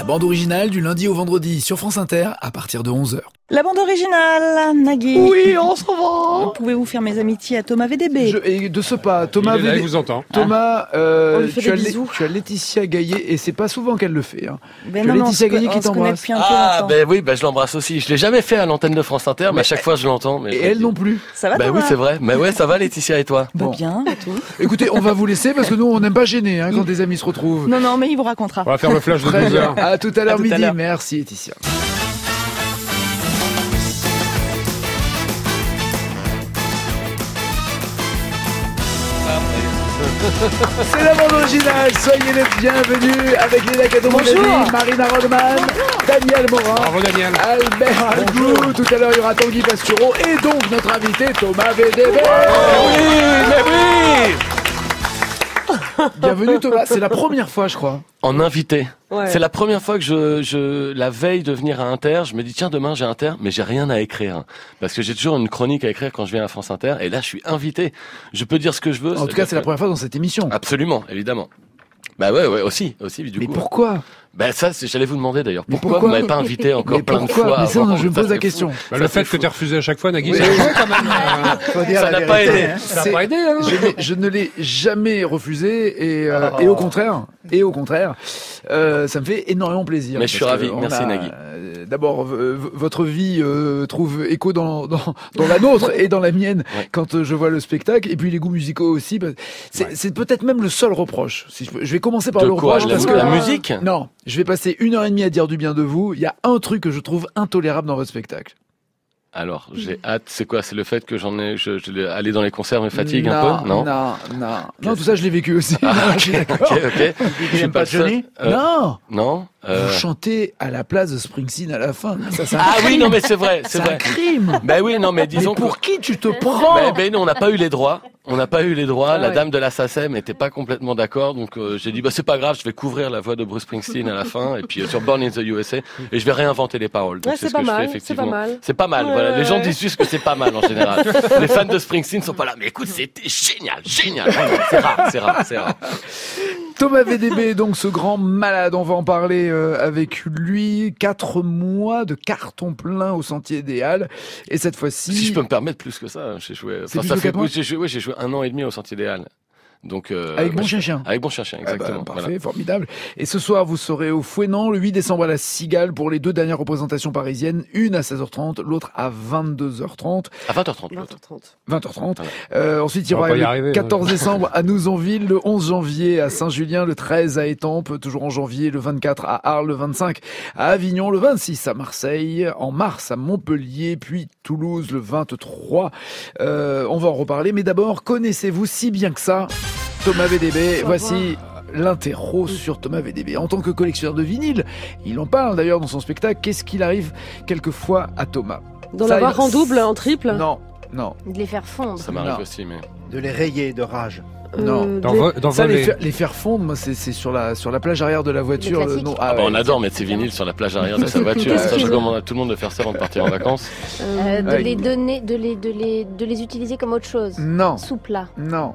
bande originale du lundi au vendredi sur France Inter à partir de 11h. La bande originale, Nagui. Oui, on s'en va. Pouvez-vous faire mes amitiés à Thomas VDB? Et de ce pas, Thomas il est là, VDB. il vous entend. Thomas, On lui fait tu des bisous. as Laetitia Gaillet et c'est pas souvent qu'elle le fait. Hein. Ben Tu as non, Laetitia Gaillet qui on se connaît t'embrasse. depuis un peu Ah, longtemps. ben oui, je l'embrasse aussi. Je l'ai jamais fait à l'antenne de France Inter, mais à chaque fois je l'entends. Mais Et elle non plus. Ça va, Ben Thomas? oui, c'est vrai. Mais ouais, ça va, Laetitia, et toi? Bah Bon. bien, et tout. Écoutez, on va vous laisser parce que nous, on n'aime pas gêner quand des amis se retrouvent. Non, mais il vous racontera. On va faire le flash de Très 12 bien. heures. À tout à l'heure À tout à midi. l'heure. Merci, Laetitia. C'est la bande originale, soyez les bienvenus avec Léna Cadomondeli, Bonjour. Marina Rodman, Daniel Morin, Bravo Daniel. Albert Algou. Tout à l'heure il y aura Tanguy Pastureau et donc notre invité Thomas VDB. Oui. Bienvenue Thomas, c'est la première fois je crois. En invité. Ouais. C'est la première fois que la veille de venir à Inter, je me dis tiens demain j'ai Inter, mais j'ai rien à écrire parce que j'ai toujours une chronique à écrire quand je viens à France Inter et là je suis invité. Je peux dire ce que je veux. En tout cas c'est la première fois dans cette émission. Absolument, évidemment. Bah ouais, aussi du Mais coup. pourquoi? Ben ça, j'allais vous demander d'ailleurs. Mais Pourquoi vous m'avez pas invité encore Mais plein de pourquoi? fois Mais ça, avant? je me Ça, pose la c'est question. fou. Bah, le fait que t'aies refusé à chaque fois, Nagui, Oui. ça joue quand même. Faut dire Ça la n'a pas vérité, aidé. hein. Ça n'a pas aidé, hein. Je ne l'ai jamais refusé et au contraire, ça me fait énormément plaisir. Mais je suis parce ravi. que on Merci, Nagui. D'abord, votre vie trouve écho dans la nôtre et dans la mienne Ouais. quand je vois le spectacle et puis les goûts musicaux aussi. C'est peut-être même le seul reproche. Si je vais commencer par De le quoi? reproche parce que La musique? non, je vais passer 1h30 à dire du bien de vous. Il y a un truc que je trouve intolérable dans votre spectacle. Alors, j'ai hâte. C'est quoi? C'est le fait que aller dans les concerts me fatigue un peu? Non. Non, tout ça je l'ai vécu aussi. Ah, Je suis d'accord. ok. Je suis pas le seul. Non. Non. Vous chantez à la place de Springsteen à la fin. Ça, c'est un Ah crime. oui, non mais c'est vrai, c'est C'est un vrai. crime. Ben oui, non mais Mais disons pour que. qui tu te prends? Ben non, on n'a pas eu les droits. Ah La ouais. dame de la SACEM n'était pas complètement d'accord, donc j'ai dit c'est pas grave, je vais couvrir la voix de Bruce Springsteen à la fin et puis sur Born in the USA et je vais réinventer les paroles. Donc Ouais, c'est c'est ce pas que je fais mal, effectivement. c'est pas mal. C'est pas mal. Ouais, Voilà, les gens ouais. disent juste que c'est pas mal en général. Les fans de Springsteen sont pas là, mais écoute, c'était génial. Vraiment, c'est rare. Thomas VDB, donc ce grand malade, on va en parler avec lui. 4 mois de carton plein au Sentier des Halles. Et cette fois-ci... Si je peux me permettre plus que ça, j'ai joué. C'est plus ça que fait 4 mois j'ai joué 1 an et demi au Sentier des Halles. Donc Avec Bon Chien. Avec Bon Chien, Ah bah, exactement. parfait, Voilà. formidable. Et ce soir, vous serez au Fouesnant, le 8 décembre à la Cigale pour les 2 dernières représentations parisiennes, une à 16h30, l'autre à 22h30. À 20h30. l'autre. 20h30. 20h30. Ensuite, il y On va aura pas y le arriver, 14 décembre à Nouzonville, le 11 janvier à Saint-Julien, le 13 à Étampes, toujours en janvier, le 24 à Arles, le 25 à Avignon, le 26 à Marseille, en mars à Montpellier, puis Toulouse le 23. On va en reparler, mais d'abord, connaissez-vous si bien que ça Thomas VDB? Voici l'interro sur Thomas VDB. En tant que collectionneur de vinyle, il en parle d'ailleurs dans son spectacle. Qu'est-ce qu'il arrive quelquefois à Thomas? D'en Ça, avoir il- en double, en triple. Non. De les faire fondre. Ça m'arrive Non. aussi, mais. De les rayer de rage. Non. Dans Ça, voler. les faire fondre, moi, c'est sur la plage arrière de la voiture. classique. Non, Ah bah, ouais. on adore mettre ses vinyles sur la plage arrière de sa voiture. Ça, je recommande à tout le monde de faire ça avant de partir en vacances. De Ouais. les donner, de les utiliser comme autre chose. Non. Sous plat. Non.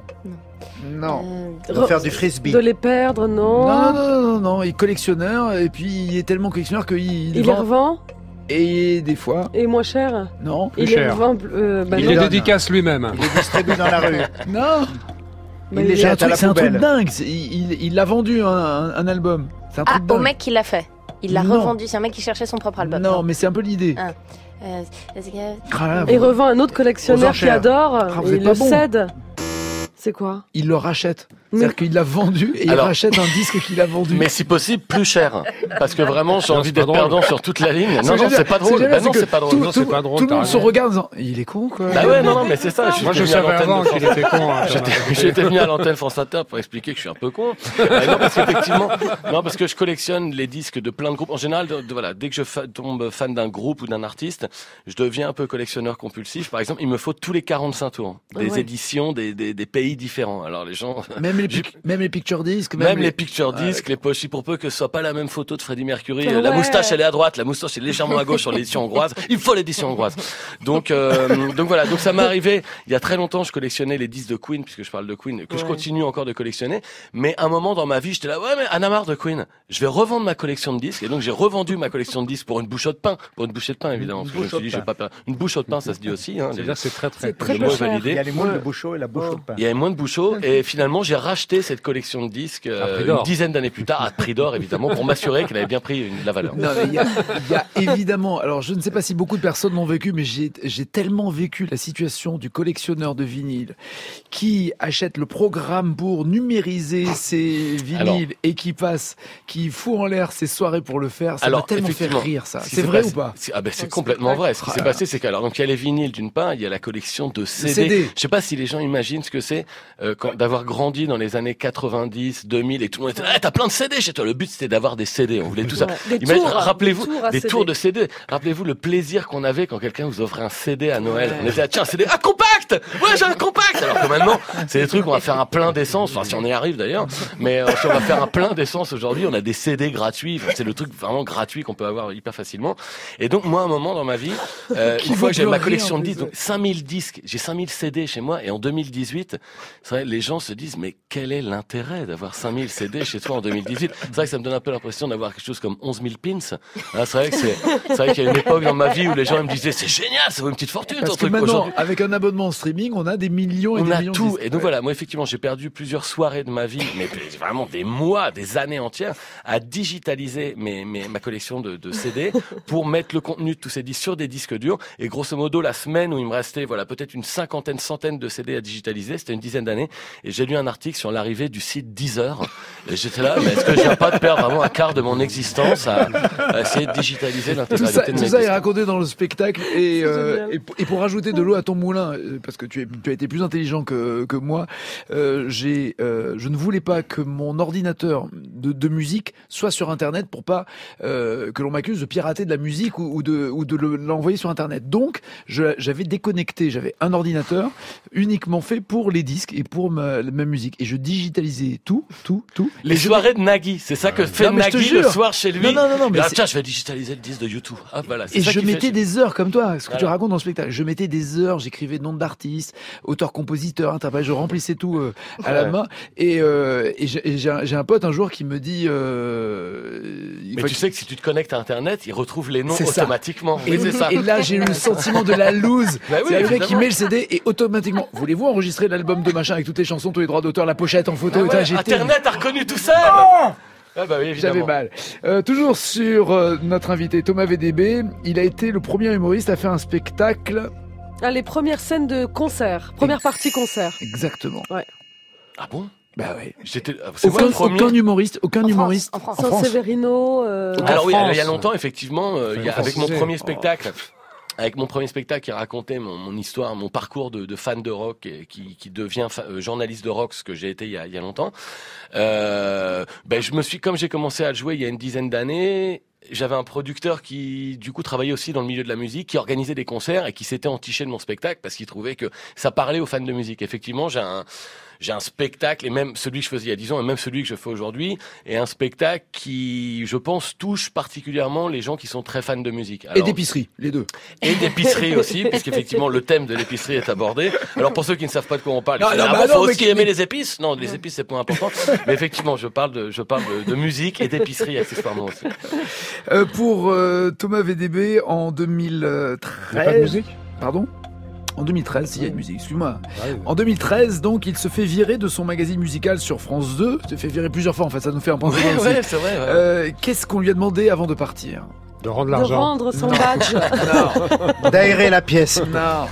De faire du frisbee. De les perdre, non. Non, il est collectionneur et puis il est tellement collectionneur qu'il Il les vend revend et des fois et moins cher. non. Il les cher. revend. Bah Il non. les donne. dédicace lui-même. Il les distribue dans la rue. Non. Bah, Il les C'est un jette à truc, la c'est un truc poubelle. dingue. Il a vendu un album. C'est un Ah, truc au dingue. mec qui l'a fait. Il l'a Non. revendu. C'est un mec qui cherchait son propre album. Non, mais c'est un peu l'idée. Ah. Parce que- Ah là, Et vous- revend un autre Aux collectionneur qui enchères. adore. vous Et êtes il pas le bon. cède. C'est quoi? il le rachète. Mais- C'est-à-dire qu'il l'a vendu et il Alors- rachète un disque qu'il a vendu. Mais si possible, plus cher. Parce que vraiment, j'ai Non, envie c'est pas d'être drôle. perdant sur toute la ligne. Ce Non, que je veux c'est dire, pas ce que drôle. je veux Bah dire, non, c'est c'est que pas drôle. Non, c'est pas drôle, Tout le t'as monde se raison. regarde en disant, il est con quoi. Bah ouais, non, mais c'est ça. Moi, je savais avant qu'il était con. hein, J'étais venu à l'antenne France Inter pour expliquer que je suis un peu con. Non, parce qu'effectivement, parce que je collectionne les disques de plein de groupes. En général, voilà, dès que je tombe fan d'un groupe ou d'un artiste, je deviens un peu collectionneur compulsif. Par exemple, il me faut tous les 45 tours des Ouais. éditions, des pays pays différents. Alors les gens, Même les picture discs, même les picture discs, les poches, pour peu que ce soit pas la même photo de Freddie Mercury, Ouais. la moustache elle est à droite, la moustache est légèrement à gauche sur l'édition hongroise. Il faut l'édition hongroise. Donc voilà. Donc ça m'est arrivé il y a très longtemps. Je collectionnais les disques de Queen, puisque je parle de Queen, que je continue encore de collectionner. Mais à un moment dans ma vie, j'étais là, ouais, mais Anna marre de Queen. Je vais revendre ma collection de disques. Et donc j'ai revendu ma collection de disques pour une bouchée de pain, évidemment. Parce que je me suis dit, je vais pas perdre. Une bouchée de pain, ça se dit aussi. Hein, C'est-à-dire que c'est très C'est très le mot est cher. validé. Il y a les moules de Bouchot et la bouche de pain. Il y avait moins de bouchons et finalement j'ai racheté cette collection de disques une dizaine d'années plus tard à prix d'or évidemment pour m'assurer qu'elle avait bien pris de la valeur. Non, mais il y a évidemment, alors je ne sais pas si beaucoup de personnes l'ont vécu, mais j'ai tellement vécu la situation du collectionneur de vinyle qui achète le programme pour numériser ses vinyles et qui fout en l'air ses soirées pour le faire. Ça m'a tellement fait rire, ça. C'est vrai ou pas? C'est complètement vrai. Ce qui s'est passé, c'est qu'alors donc il y a les vinyles d'une part, il y a la collection de CD. Je sais pas si les gens imaginent ce que c'est d'avoir grandi dans les années 90, 2000 et tout le monde était là, t'as plein de CD chez toi. Le but c'était d'avoir des CD, on voulait tout ça. Rappelez-vous des tours de CD. Rappelez-vous le plaisir qu'on avait quand quelqu'un vous offrait un CD à Noël. On était là, tiens, un CD, compact! Ouais, j'ai un compact! Alors que maintenant, c'est des trucs, on va faire un plein d'essence, enfin si on y arrive d'ailleurs, mais si on va faire un plein d'essence aujourd'hui, on a des CD gratuits. Enfin, c'est le truc vraiment gratuit qu'on peut avoir hyper facilement. Et donc moi, à un moment dans ma vie, une fois que j'avais ma collection de disques, donc 5000 disques, j'ai 5000 CD chez moi, et en 2018, c'est vrai, les gens se disent, mais quel est l'intérêt d'avoir 5000 CD chez toi en 2018? C'est vrai que ça me donne un peu l'impression d'avoir quelque chose comme 11 000 pins. Hein, c'est vrai qu'il y a une époque dans ma vie où les gens me disaient, c'est génial, ça vaut une petite fortune. Parce que maintenant, avec un abonnement en streaming, on a des millions et des millions de tout. disques. Et donc voilà, moi effectivement, j'ai perdu plusieurs soirées de ma vie, mais vraiment des mois, des années entières, à digitaliser ma collection de CD pour mettre le contenu de tous ces disques sur des disques durs. Et grosso modo, la semaine où il me restait, voilà, peut-être une centaine de CD à digitaliser, c'était une dizaine d'années. Et j'ai lu un article sur l'arrivée du site Deezer. Et j'étais là, mais est-ce que je viens pas de perdre vraiment un quart de mon existence à essayer de digitaliser l'intégralité de mes disques? Tout ça est raconté dans le spectacle et pour rajouter de l'eau à ton moulin, parce que tu as été plus intelligent que moi, je ne voulais pas que mon ordinateur de musique soit sur Internet pour pas que l'on m'accuse de pirater de la musique ou de l'envoyer sur Internet. Donc, j'avais déconnecté, j'avais un ordinateur uniquement fait pour les disques et pour ma musique. Et je digitalisais tout. Les soirées de Nagui, c'est ça que fait Nagui le soir chez lui. Non, mais tiens, je vais digitaliser le disque de YouTube. Ah, voilà, et je mettais des heures comme toi, ce que tu racontes dans le spectacle. Je mettais des heures, j'écrivais nom d'artiste, auteur, compositeur, interprète, je remplissais tout à la main. Et j'ai un pote un jour qui me dit... mais tu sais que si tu te connectes à Internet, il retrouve les noms automatiquement. Et, c'est ça. Et là, j'ai eu le sentiment de la loose. C'est le mec qui met le CD et automatiquement, voulez-vous enregistrer l'album de machin avec toutes les chansons, tous les droits d'auteur, la pochette en photo? Internet a reconnu tout ça. Ah bah oui, évidemment. J'avais mal. Toujours sur notre invité Thomas VDB, il a été le premier humoriste à faire un spectacle. Les premières scènes de concert, première partie concert. Exactement. Ouais. Ah bon? Bah ouais. Aucun humoriste En France. San Severino. Alors oui, il y a longtemps, effectivement, avec mon premier spectacle. Avec mon premier spectacle qui racontait mon histoire, mon parcours de fan de rock et qui devient journaliste de rock, ce que j'ai été il y a longtemps. Comme j'ai commencé à le jouer il y a une dizaine d'années, j'avais un producteur qui, du coup, travaillait aussi dans le milieu de la musique, qui organisait des concerts et qui s'était entiché de mon spectacle parce qu'il trouvait que ça parlait aux fans de musique. Effectivement, j'ai un spectacle, et même celui que je faisais il y a 10 ans, et même celui que je fais aujourd'hui, et un spectacle qui, je pense, touche particulièrement les gens qui sont très fans de musique. Et d'épicerie, les deux. Et d'épicerie aussi, puisqu'effectivement, le thème de l'épicerie est abordé. Alors, pour ceux qui ne savent pas de quoi on parle, faut aussi aimer les épices. Non, les épices, c'est pas important. Mais effectivement, je parle de musique et d'épicerie, accessoirement aussi. Pour Thomas VDB, en 2013... Il n'y a pas de musique? Pardon? En 2013, il y a une musique, excuse-moi. Ah oui. En 2013, donc, il se fait virer de son magazine musical sur France 2. Il se fait virer plusieurs fois, en fait, ça nous fait un point commun aussi. Ouais, c'est vrai. Ouais. Qu'est-ce qu'on lui a demandé avant de partir? De rendre De l'argent. rendre son badge. D'aérer la pièce. Non.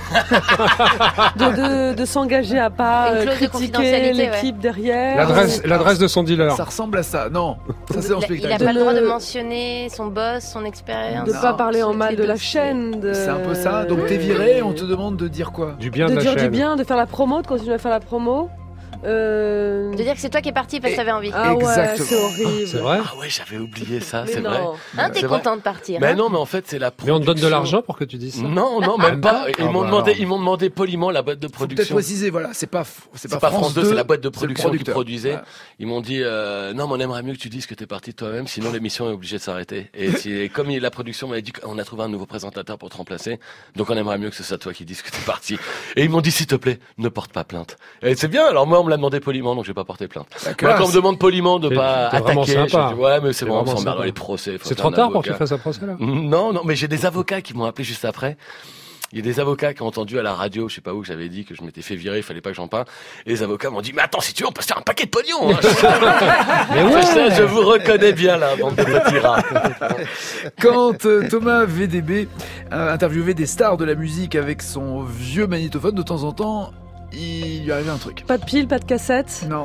de s'engager à pas Une clause de critiquer confidentialité, l'équipe derrière. L'adresse de son dealer. Ça ressemble à ça. Non, ça c'est en Il spectacle. a pas le droit de mentionner son boss, son expérience. De Non. pas parler en mal de la dossiers. chaîne. C'est un peu ça. Donc t'es viré, on te demande de dire quoi? Du bien de De la dire chaîne. du bien, de faire la promo, de continuer à faire la promo. De dire que c'est toi qui es parti parce que t'avais envie. Ah ouais, Exactement. c'est horrible. C'est vrai? Ah ouais, j'avais oublié ça, Mais c'est non. vrai. Hein, t'es C'est vrai. content de partir. Mais hein non, mais en fait, c'est la Mais on te donne de production. l'argent pour que tu dises ça? Non, même pas. Ils m'ont bah demandé, alors. ils m'ont demandé poliment la boîte de Faut peut-être production. préciser, voilà, c'est pas France 2, c'est la boîte de c'est le production qui producteur. produisait. Ouais. Ils m'ont dit non, mais on aimerait mieux que tu dises que t'es parti de toi-même, sinon l'émission est obligée de s'arrêter. Et comme la production m'avait dit qu'on a trouvé un nouveau présentateur pour te remplacer, donc on aimerait mieux que ce soit toi qui dises que t'es parti. Et ils m'ont dit s'il te plaît, ne porte pas plainte. Et c'est bien. Alors moi, on me l'a demandé poliment, donc j'ai pas porté plainte. Moi, quand on me demande poliment de C'est- pas t'es vraiment attaquer, sympa. je dis, ouais, mais c'est T'es bon, on vraiment s'emmerde sympa. les procès. faut C'est faire trop un tard pour que tu avocat. fasses un procès, là? Non, mais j'ai des avocats qui m'ont appelé juste après. Il y a des avocats qui ont entendu à la radio, je sais pas où, que j'avais dit que je m'étais fait virer, il fallait pas que j'en parle. Et les avocats m'ont dit, mais attends, si tu veux, on peut se faire un paquet de pognon. Hein. Mais ouais! Je vous reconnais bien là, bande de petits rats. Quand Thomas VDB interviewait des stars de la musique avec son vieux magnétophone, de temps en temps, il lui arrivait un truc. Pas de pile, pas de cassette. Non.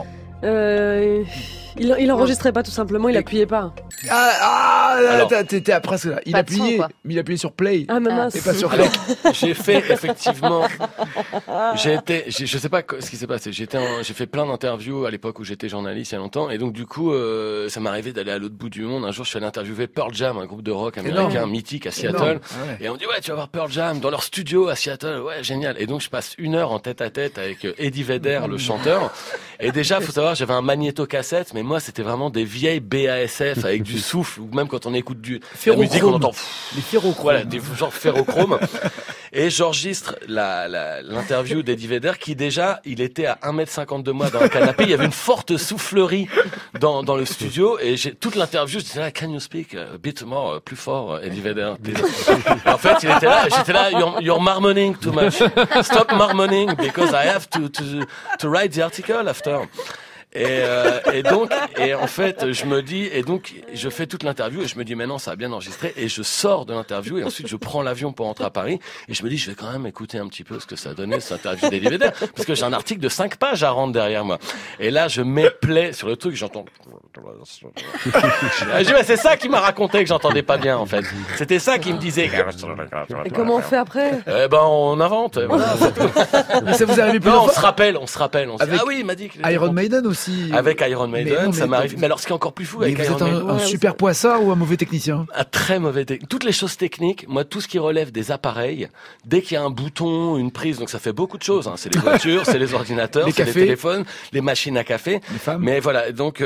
Il enregistrait pas tout simplement, il Et- appuyait pas. Alors- T'étais à presque là. Il Pas de son, appuyait, quoi. mais il appuyait sur play. Ah, mais Ah. mince. Et pas sur Alors, rec. j'ai fait effectivement, je sais pas ce qui s'est passé. J'ai fait plein d'interviews à l'époque où j'étais journaliste il y a longtemps, et donc du coup, ça m'est arrivé d'aller à l'autre bout du monde. Un jour, je suis allé interviewer Pearl Jam, un groupe de rock américain Énorme. mythique à Seattle. Énorme. Ah ouais. Et on me dit ouais, tu vas voir Pearl Jam dans leur studio à Seattle, ouais, génial. Et donc je passe 1 heure en tête à tête avec Eddie Vedder, le chanteur. Et déjà, faut savoir, j'avais un magnéto-cassette, mais moi c'était vraiment des vieilles BASF avec du souffle, ou même quand on écoute la musique, on entend Les ferrochromes. voilà, des genre ferrochrome. Et j'enregistre l'interview d'Eddie Vedder qui déjà, il était à 1m50 de moi dans le canapé. Il y avait une forte soufflerie dans le studio et j'ai toute l'interview, j'étais là, can you speak a bit more, plus fort, Eddie Vedder. Et en fait, il était là, j'étais là, you're marmoning too much. Stop marmoning because I have to write the article after. Et donc, en fait, je fais toute l'interview et je me dis, maintenant, ça a bien enregistré, et je sors de l'interview et ensuite je prends l'avion pour rentrer à Paris et je me dis, je vais quand même écouter un petit peu ce que ça donnait, cette interview d'Eddie Vedder, parce que j'ai un article de 5 pages à rendre derrière moi. Et là, je mets play sur le truc, j'entends. Je dis, ouais, c'est ça qui m'a raconté que j'entendais pas bien, en fait. C'était ça qui me disait. Et comment on fait après? Eh ben, on invente. Voilà. Mais ça vous est arrivé Non, plusieurs on se fois rappelle. On se dit, Avec ah oui, il m'a dit qu'il était Iron content. Maiden aussi. Avec Iron Mais Maiden, non, ça mais- m'arrive. Mais alors, ce qui est encore plus fou Mais avec vous Iron êtes Maiden, un super poissard ou un mauvais technicien? un très mauvais toutes les choses techniques, moi, tout ce qui relève des appareils, dès qu'il y a un bouton, une prise, donc ça fait beaucoup de choses, hein. C'est les voitures, c'est les ordinateurs, Les c'est les cafés. téléphones, les machines à café. Les femmes. Mais voilà, donc,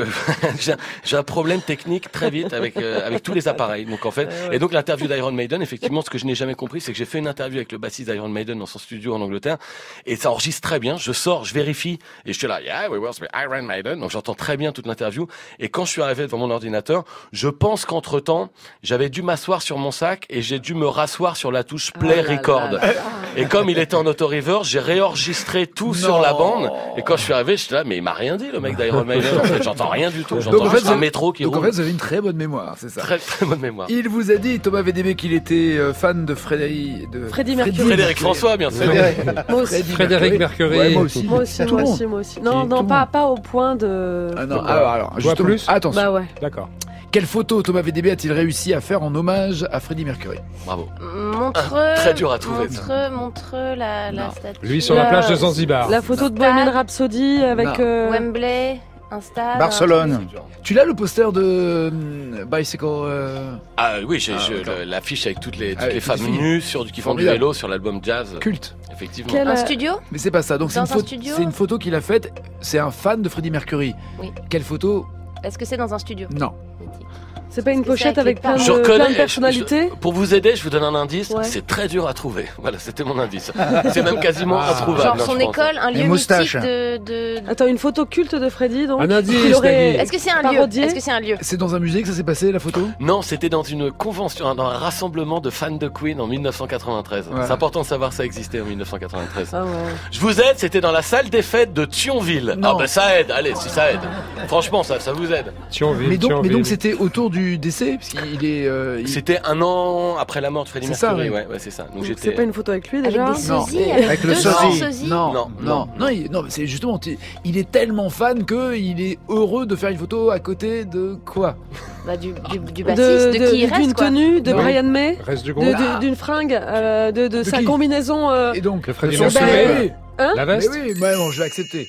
j'ai un problème technique très vite avec tous les appareils. Donc, en fait, et donc, l'interview d'Iron Maiden, effectivement, ce que je n'ai jamais compris, c'est que j'ai fait une interview avec le bassiste d'Iron Maiden dans son studio en Angleterre, et ça enregistre très bien. Je sors, je vérifie, et je suis là, yeah, we were with Iron Maiden. Donc, j'entends très bien toute l'interview. Et quand je suis arrivé devant mon ordinateur, je pense qu'entre temps, j'avais dû m'asseoir sur mon sac et j'ai dû me rasseoir sur la touche play Ah là record. là Et comme il était en auto-reverse, j'ai réenregistré tout sur la bande. Et quand je suis arrivé, j'étais là, mais il m'a rien dit, le mec d'Iron Maiden. En fait, j'entends rien du tout. Donc, J'entends en fait, juste un métro qui Donc en roule. fait, vous avez une très bonne mémoire, c'est ça. Très, très bonne mémoire. Il vous a dit, Thomas VDB, qu'il était fan de Freddie Mercury. Frédéric François, bien sûr. Moi aussi. Frédéric Mercury. Ouais, moi aussi. Moi aussi, Tout moi le monde. aussi, moi aussi. Tout Non, le non, monde. pas au point de... Ah non, Voilà. alors, Toi justement, plus attention. Bah ouais. D'accord. Quelle photo Thomas VDB a-t-il réussi à faire en hommage à Freddie Mercury? Bravo. Montreux. Très dur à trouver, Montreux, la statue. Lui sur la La- plage de Zanzibar. La photo de Bohemian Rhapsody avec... Non. Wembley, un stade. Barcelone. Tu l'as le poster de Bicycle Ah oui, d'accord. l'affiche avec toutes les Avec femmes toutes les filles. nues qui font du Formidable. vélo sur l'album Jazz. culte? Effectivement. Quel- Un studio. Mais c'est pas ça. Donc c'est Dans une, un studio c'est une photo qu'il a faite. C'est un fan de Freddie Mercury. Oui. Quelle photo? Est-ce que c'est dans un studio? Non. C'est pas une Est-ce que c'est pochette avec avec les plein parents de, plein de personnalités? Pour vous aider, je vous donne un indice. Ouais. C'est très dur à trouver. Voilà, c'était mon indice. C'est même quasiment introuvable. Genre hein, son je pense. école, un Les lieu moustaches. mythique de... Attends, une photo culte de Freddie, donc Un indice, il aurait... Nagui. Est-ce que c'est un lieu? Parodié. Est-ce que c'est un lieu? C'est dans un musée que ça s'est passé, la photo? Non, c'était dans une convention, dans un rassemblement de fans de Queen en 1993. Ouais. C'est important de savoir que ça existait en 1993. Ah ouais. Je vous aide, c'était dans la salle des fêtes de Thionville. Non. Ah ben ça aide, allez, si ça aide. Franchement, ça vous aide. Thionville, Mais donc Thionville. c'était autour du décès, parce qu'il est. C'était 1 an après la mort de Freddie C'est ça, Mercury. oui. Ouais, c'est ça. Donc C'est j'étais. pas une photo avec lui Avec déjà? des sosies, Non. Avec le 200 sosie. sosies. Non, Non, non, non, c'est justement, il est tellement fan que il est heureux de faire une photo à côté de quoi? Bah, du bassiste, de qui il D'une reste, quoi. tenue, de Non. Brian May, Reste du groupe. d'une fringue, de sa qui combinaison. Et donc, Que Freddie son Mercury. bébé. Hein? La Mais veste. oui, mais bon, je vais accepter.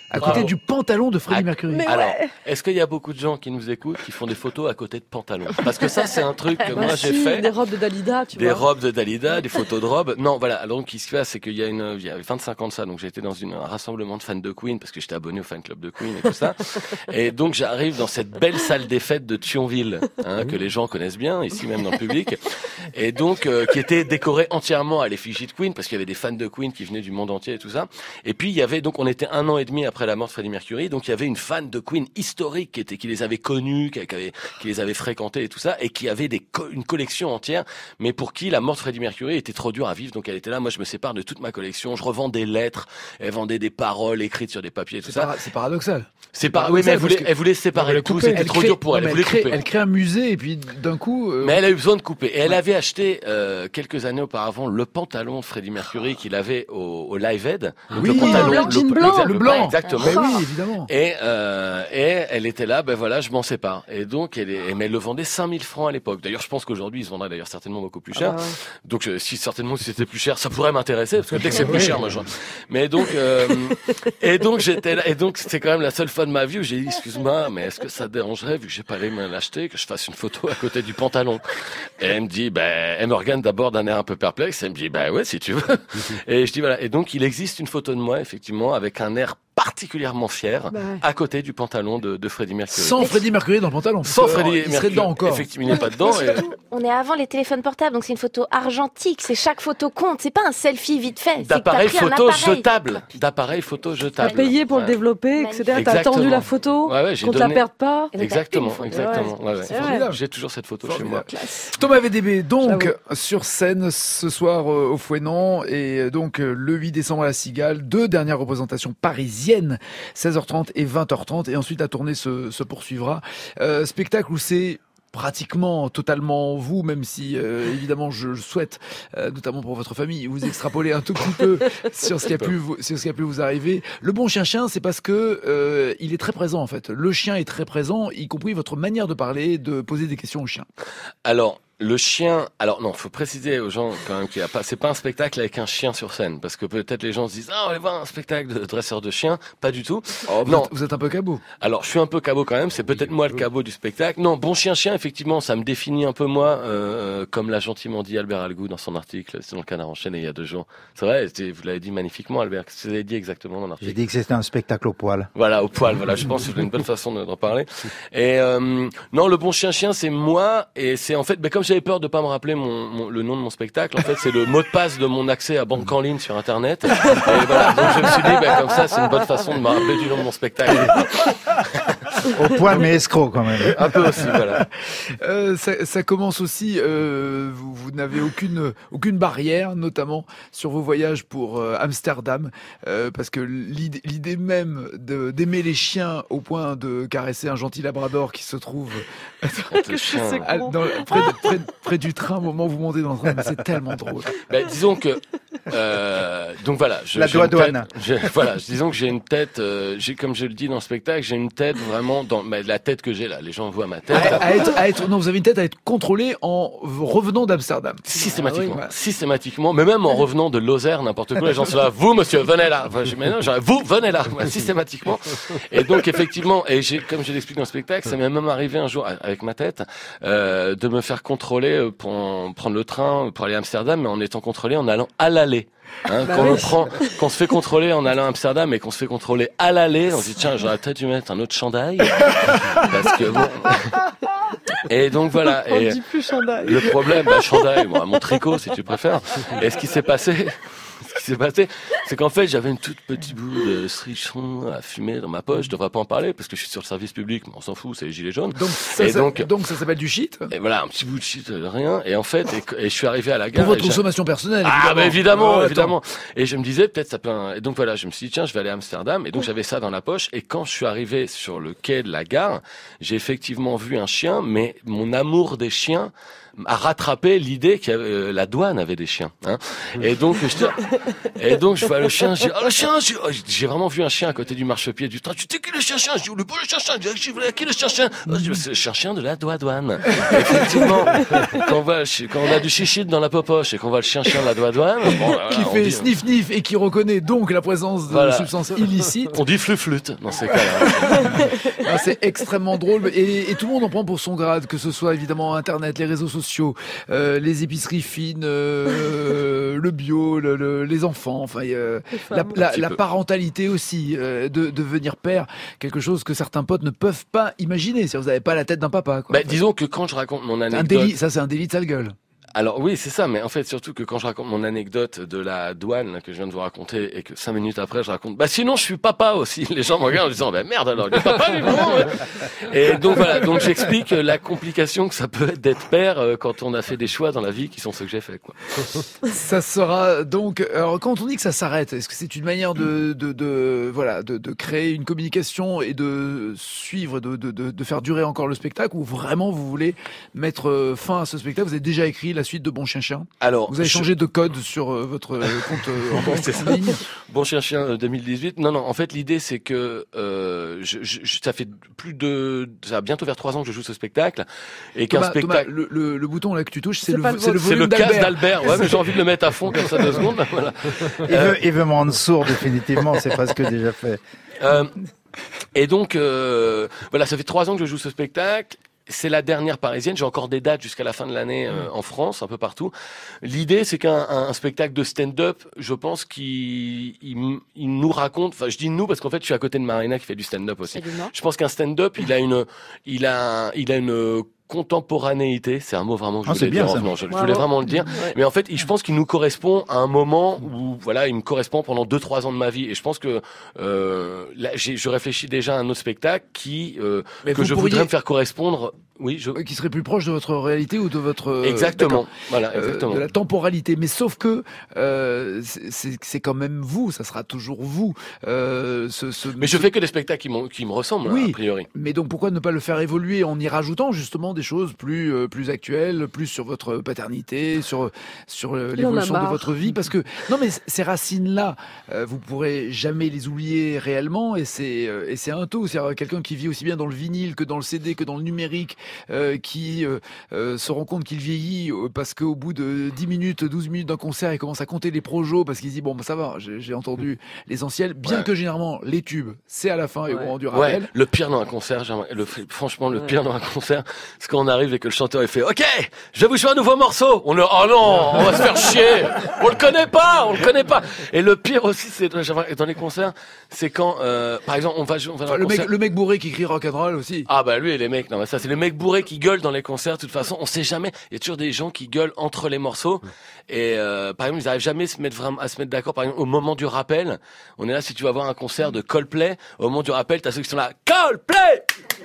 À côté du pantalon de Freddie Mercury. Alors, est-ce qu'il y a beaucoup de gens qui nous écoutent qui font des photos à côté de pantalons? Parce que ça, c'est un truc que moi j'ai fait. Des robes de Dalida, tu vois. Des robes de Dalida, des photos de robes. Non, voilà. Donc, ce qui se passe, c'est qu'il y a il y a 25 ans de ça. Donc, j'étais dans un rassemblement de fans de Queen parce que j'étais abonné au fan club de Queen et tout ça. Et donc, j'arrive dans cette belle salle des fêtes de Thionville, que les gens connaissent bien, ici même dans le public. Et donc, qui était décorée entièrement à l'effigie de Queen parce qu'il y avait des fans de Queen qui venaient du monde entier et tout ça. Et puis, il y avait, donc, on était 1 an et demi après la mort de Freddie Mercury. Donc, il y avait une fan de Queen historique qui les avait connus, qui les avait fréquentés et tout ça, et qui avait une collection entière, mais pour qui la mort de Freddie Mercury était trop dure à vivre. Donc, elle était là. Moi, je me sépare de toute ma collection. Je revends des lettres. Elle vendait des paroles écrites sur des papiers et tout ça. C'est paradoxal. Oui, mais elle voulait se séparer tout. C'était trop dur pour elle. Elle voulait couper. Elle crée un musée et puis d'un coup. Mais elle a eu besoin de couper. Et elle avait acheté quelques années auparavant le pantalon de Freddie Mercury qu'il avait au Live Aid. Oui, le pantalon le blanc. Exactement. Ben oui, évidemment. Et elle était là, ben voilà, je m'en sépare. Et donc, mais elle le vendait 5000 francs à l'époque. D'ailleurs, je pense qu'aujourd'hui, ils se vendraient d'ailleurs certainement beaucoup plus cher. Donc, si c'était plus cher, ça pourrait m'intéresser, parce que dès que c'est plus cher, moi, mais donc, j'étais là, et donc, c'était quand même la seule fois de ma vie où j'ai dit, excuse-moi, mais est-ce que ça te dérangerait, vu que j'ai pas les mains l'acheter, que je fasse une photo à côté du pantalon? Et elle me dit, elle me regarde d'abord d'un air un peu perplexe, elle me dit, ouais, si tu veux. Et je dis, voilà. Et donc, il existe une photo de moi, effectivement, avec un air particulièrement fier à côté du pantalon de Freddie Mercury. Sans Freddie Mercury dans le pantalon. Sans Freddie Mercury. Il serait dedans encore. Effectivement, il n'est pas dedans. Surtout, on est avant les téléphones portables, donc c'est une photo argentique. C'est chaque photo compte. C'est pas un selfie vite fait. D'appareil photo jetable. D'appareil photo jetable. T'as payé pour le développer, etc. T'as attendu la photo. Qu'on te la perde pas. Exactement. J'ai toujours cette photo chez moi. Thomas VDB, donc, sur scène ce soir au Fouesnant, et donc le 8 décembre à la Cigale, 2 dernières représentations parisiennes, 16h30 et 20h30, et ensuite la tournée se poursuivra. Spectacle où c'est pratiquement totalement vous, même si évidemment je souhaite, notamment pour votre famille, vous extrapoler un tout petit peu sur ce qui a pu vous arriver. Le bon chien, c'est parce que il est très présent en fait. Le chien est très présent, y compris votre manière de parler, de poser des questions au chien. Alors, le chien, alors non, faut préciser aux gens quand même qu'il y a pas, c'est pas un spectacle avec un chien sur scène, parce que peut-être les gens se disent, on va voir un spectacle de dresseur de chiens, pas du tout. Non, vous êtes un peu cabot. Alors, je suis un peu cabot quand même, c'est peut-être moi le cabot du spectacle. Non, bon chien, effectivement, ça me définit un peu moi, comme l'a gentiment dit Albert Algou dans son article, c'est dans le Canard enchaîné il y a 2 jours. C'est vrai, vous l'avez dit magnifiquement, Albert, qu'est-ce que vous avez dit exactement dans l'article? J'ai dit que c'était un spectacle au poil. Voilà, au poil, voilà, je pense que c'est une bonne façon d'en parler. Et non, le bon chien, c'est moi, et c'est en fait, comme j'avais peur de pas me rappeler le nom de mon spectacle, en fait, c'est le mot de passe de mon accès à banque en ligne sur Internet. Et voilà, donc je me suis dit, comme ça, c'est une bonne façon de me rappeler du nom de mon spectacle. Au poil, mais escroc quand même. Un peu aussi, voilà. Ça commence aussi, vous n'avez aucune barrière, notamment sur vos voyages pour Amsterdam, parce que l'idée même d'aimer les chiens au point de caresser un gentil labrador qui se trouve près du train au moment où vous montez dans le train, c'est tellement drôle. Disons que donc voilà, disons que j'ai une tête, comme je le dis dans le spectacle, j'ai une tête vraiment dans la tête que j'ai là. Les gens voient ma tête. Non, vous avez une tête à être contrôlée en revenant d'Amsterdam. Systématiquement, mais même en revenant de Lozère, n'importe quoi, les gens sont là. Vous, monsieur, venez là. Vous, venez là. Systématiquement. Et donc effectivement, comme je l'explique dans le spectacle, ça m'est même arrivé un jour avec ma tête de me faire contrôler pour prendre le train pour aller à Amsterdam, mais en étant contrôlé en allant à l'aller. Qu'on se fait contrôler en allant à Amsterdam et qu'on se fait contrôler à l'aller, on se dit tiens, j'aurais peut-être dû mettre un autre chandail parce que bon. Et donc voilà. On dit plus chandail. Le problème, chandail, mon tricot si tu préfères. Et ce qui s'est passé, c'est qu'en fait, j'avais une toute petite bout de strichon à fumer dans ma poche. Je devrais pas en parler parce que je suis sur le service public, mais on s'en fout, c'est les gilets jaunes. Donc ça s'appelle du shit. Et voilà, un petit bout de shit, rien. Et en fait, et je suis arrivé à la gare. Pour votre consommation personnelle, évidemment. Évidemment. Et je me disais, peut-être ça peut. Et donc voilà, je me suis dit, tiens, je vais aller à Amsterdam. Et donc j'avais ça dans la poche. Et quand je suis arrivé sur le quai de la gare, j'ai effectivement vu un chien, mais mon amour des chiens a rattrapé l'idée que la douane avait des chiens. Hein. Et donc je vois le chien, j'ai vraiment vu un chien à côté du marchepied du train. Tu sais qui le chien? Je dis, le chien, qui le chien? C'est le chien de la douane. Effectivement, quand on a du chichit dans la popoche et qu'on voit le chien de la douane, qui fait sniff et qui reconnaît donc la présence de substances illicites. On dit flûte dans ces cas-là. C'est extrêmement drôle et tout le monde en prend pour son grade, que ce soit évidemment Internet, les réseaux sociaux, les épiceries fines, le bio, les enfants, enfin la parentalité aussi, de devenir père, quelque chose que certains potes ne peuvent pas imaginer si vous n'avez pas la tête d'un papa. Quoi, disons que quand je raconte mon anecdote... C'est un délit de sale gueule. Alors oui, c'est ça, mais en fait, surtout que quand je raconte mon anecdote de la douane là, que je viens de vous raconter et que 5 minutes après, je raconte, sinon je suis papa aussi. Les gens me regardent en disant, merde alors, il est papa, lui, vraiment. Ouais. Et donc voilà, donc j'explique la complication que ça peut être d'être père quand on a fait des choix dans la vie qui sont ceux que j'ai fait, quoi. Ça sera donc, alors quand on dit que ça s'arrête, est-ce que c'est une manière de créer une communication et de suivre, de faire durer encore le spectacle, ou vraiment vous voulez mettre fin à ce spectacle? Vous avez déjà écrit la suite de Bon Chien Chien. Alors, vous avez changé de code sur votre compte en ligne. Bon Chien Chien 2018. Non, en fait, l'idée c'est que ça fait ça va bientôt vers 3 ans que je joue ce spectacle et qu'un spectacle. Thomas, le bouton là que tu touches, c'est le volume d'Albert. C'est le casque d'Albert. Ouais, mais j'ai envie de le mettre à fond comme ça 2 secondes. Voilà. Il veut me rendre sourd définitivement. C'est presque déjà fait. Et donc ça fait 3 ans que je joue ce spectacle. C'est la dernière parisienne. J'ai encore des dates jusqu'à la fin de l'année en France, un peu partout. L'idée, c'est qu'un spectacle de stand-up, je pense qu'il nous raconte. Enfin, je dis nous parce qu'en fait, je suis à côté de Marina qui fait du stand-up aussi. Absolument. Je pense qu'un stand-up, il a une contemporanéité, c'est un mot vraiment que je voulais dire. Non, je voulais vraiment le dire. Ouais. Mais en fait, je pense qu'il nous correspond à un moment où, il me correspond pendant 2-3 ans de ma vie. Et je pense que là, je réfléchis déjà à un autre spectacle que je voudrais me faire correspondre. Oui, qui serait plus proche de votre réalité ou de votre exactement. Voilà, exactement. De la temporalité. Mais sauf que c'est quand même vous, ça sera toujours vous. Mais je fais que des spectacles qui me ressemblent, a priori. Mais donc pourquoi ne pas le faire évoluer en y rajoutant justement des choses plus actuelles, plus sur votre paternité, sur l'évolution de votre vie, parce que non mais ces racines là, vous pourrez jamais les oublier réellement, et c'est un tout. C'est quelqu'un qui vit aussi bien dans le vinyle que dans le CD que dans le numérique. Qui se rend compte qu'il vieillit parce qu'au bout de 10 minutes, 12 minutes d'un concert, il commence à compter les projos parce qu'il se dit ça va, j'ai entendu l'essentiel, bien que généralement les tubes c'est à la fin et au moment du rappel. Ouais. Le pire dans un concert, franchement le pire dans un concert, c'est quand on arrive et que le chanteur il fait OK, je vais vous jouer un nouveau morceau. Oh non, on va se faire chier. On le connaît pas. Et le pire aussi, c'est dans les concerts, c'est quand par exemple on va le mec bourré qui crie rock'n'roll aussi. Ah lui et les mecs, non mais ça c'est les mecs bourrés qui gueulent dans les concerts. De toute façon, on sait jamais. Il y a toujours des gens qui gueulent entre les morceaux. Et par exemple, ils n'arrivent jamais à se mettre d'accord. Par exemple, au moment du rappel, on est là. Si tu vas voir un concert de Coldplay, au moment du rappel, t'as ceux qui sont là. Coldplay.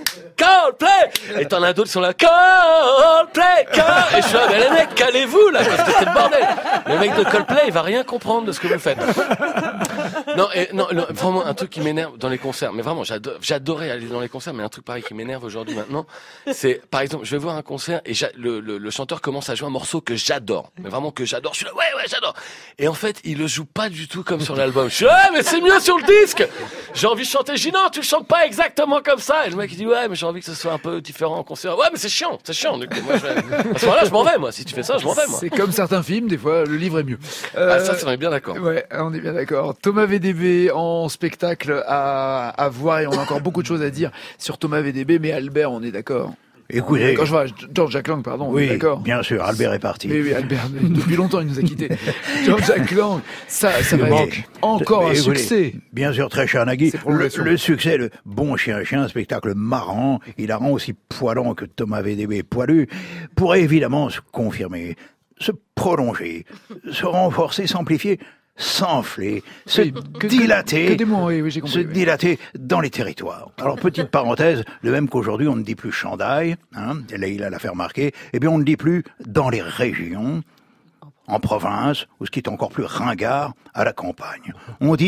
Et t'en as d'autres qui sont là. Coldplay. Et je suis là, mais les mecs, calez-vous là, parce que c'est le bordel. Le mec de Coldplay, il va rien comprendre de ce que vous faites. Non, vraiment un truc qui m'énerve dans les concerts. Mais vraiment, j'adorais aller dans les concerts, mais un truc pareil qui m'énerve aujourd'hui maintenant, c'est par exemple, je vais voir un concert et le chanteur commence à jouer un morceau que j'adore, mais vraiment que j'adore. Je suis là, ouais, j'adore. Et en fait, il le joue pas du tout comme sur l'album. Je suis là, mais c'est mieux sur le disque. J'ai envie de chanter. Je dis non, tu le chantes pas exactement comme ça. Et le mec il dit ouais, mais j'ai envie que ce soit un peu différent en concert. Ouais, mais c'est chiant. Du coup, moi, à ce moment-là, je m'en vais, moi. Si tu fais ça, je m'en vais, moi. C'est comme certains films, des fois, le livre est mieux. Ça, on est bien d'accord. Ouais, on est bien d'accord. Thomas VDB en spectacle à voir, et on a encore beaucoup de choses à dire sur Thomas VDB, mais Albert, on est d'accord. Écoutez, quand je vois Jean-Jacques Lang, pardon, oui, d'accord. Bien sûr, Albert est parti. Oui, Albert, depuis longtemps, il nous a quittés. Jean-Jacques Lang, ça va être encore un succès. Bien sûr, très cher Nagui. Le succès, le Bon Chien Chien, un spectacle marrant, hilarant, aussi poilant que Thomas VDB poilu, pourrait évidemment se confirmer, se prolonger, se renforcer, s'amplifier, s'enfler, se dilater, se dilater dans les territoires. Alors, petite parenthèse, de même qu'aujourd'hui on ne dit plus chandail, Leïla l'a fait remarquer, eh bien on ne dit plus dans les régions, en province, ou ce qui est encore plus ringard, à la campagne. On dit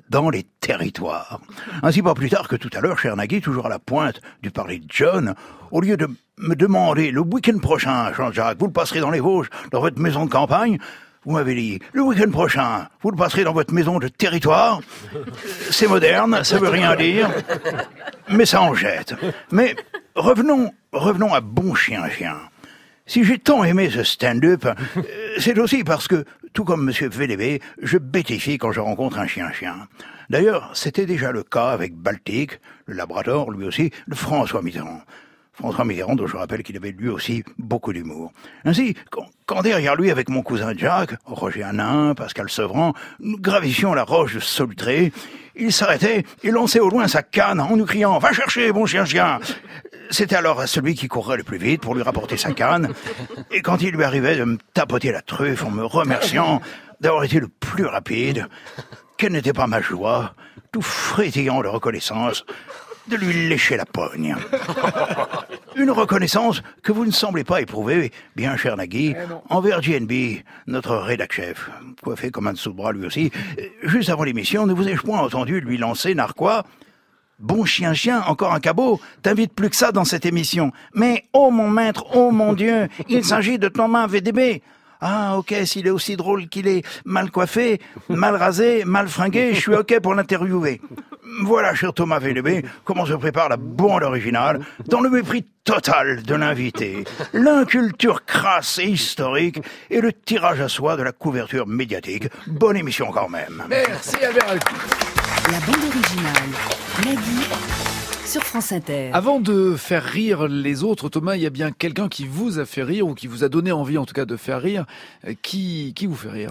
dans les territoires. Ainsi, pas plus tard que tout à l'heure, cher Nagui, toujours à la pointe du parler de John, au lieu de me demander le week-end prochain, Jean-Jacques, vous le passerez dans les Vosges, dans votre maison de campagne, vous m'avez dit, le week-end prochain, vous le passerez dans votre maison de territoire. C'est moderne, ça veut rien dire, mais ça en jette. Mais revenons à Bon Chien Chien. Si j'ai tant aimé ce stand-up, c'est aussi parce que, tout comme Monsieur VDB, je bêtifie quand je rencontre un chien-chien. D'ailleurs, c'était déjà le cas avec Baltic, le Labrador, lui aussi, de François Mitterrand. François Mitterrand, dont je rappelle qu'il avait lui aussi beaucoup d'humour. Ainsi, quand derrière lui, avec mon cousin Jacques, Roger Hanin, Pascal Sevran, nous gravissions la roche de Solutré, il s'arrêtait et lançait au loin sa canne en nous criant « Va chercher, bon chien-chien !» C'était alors à celui qui courrait le plus vite pour lui rapporter sa canne. Et quand il lui arrivait de me tapoter la truffe en me remerciant d'avoir été le plus rapide, quelle n'était pas ma joie, tout frétillant de reconnaissance, de lui lécher la pogne. Une reconnaissance que vous ne semblez pas éprouver, bien cher Nagui, envers JNB, notre rédac-chef, coiffé comme un dessous de bras lui aussi. Juste avant l'émission, ne vous ai-je point entendu lui lancer narquois ? Bon chien-chien, encore un cabot, t'invites plus que ça dans cette émission. Mais, oh mon maître, oh mon Dieu, il s'agit de Thomas VDB. Ah, ok, s'il est aussi drôle qu'il est mal coiffé, mal rasé, mal fringué, je suis ok pour l'interviewer. Voilà, cher Thomas VDB, comment se prépare la bande originale, dans le mépris total de l'invité, l'inculture crasse et historique, et le tirage à soi de la couverture médiatique. Bonne émission quand même. Merci Albert Alcoud. La bande originale, Nagui, sur France Inter. Avant de faire rire les autres, Thomas, il y a bien quelqu'un qui vous a fait rire, ou qui vous a donné envie en tout cas de faire rire. Qui vous fait rire ?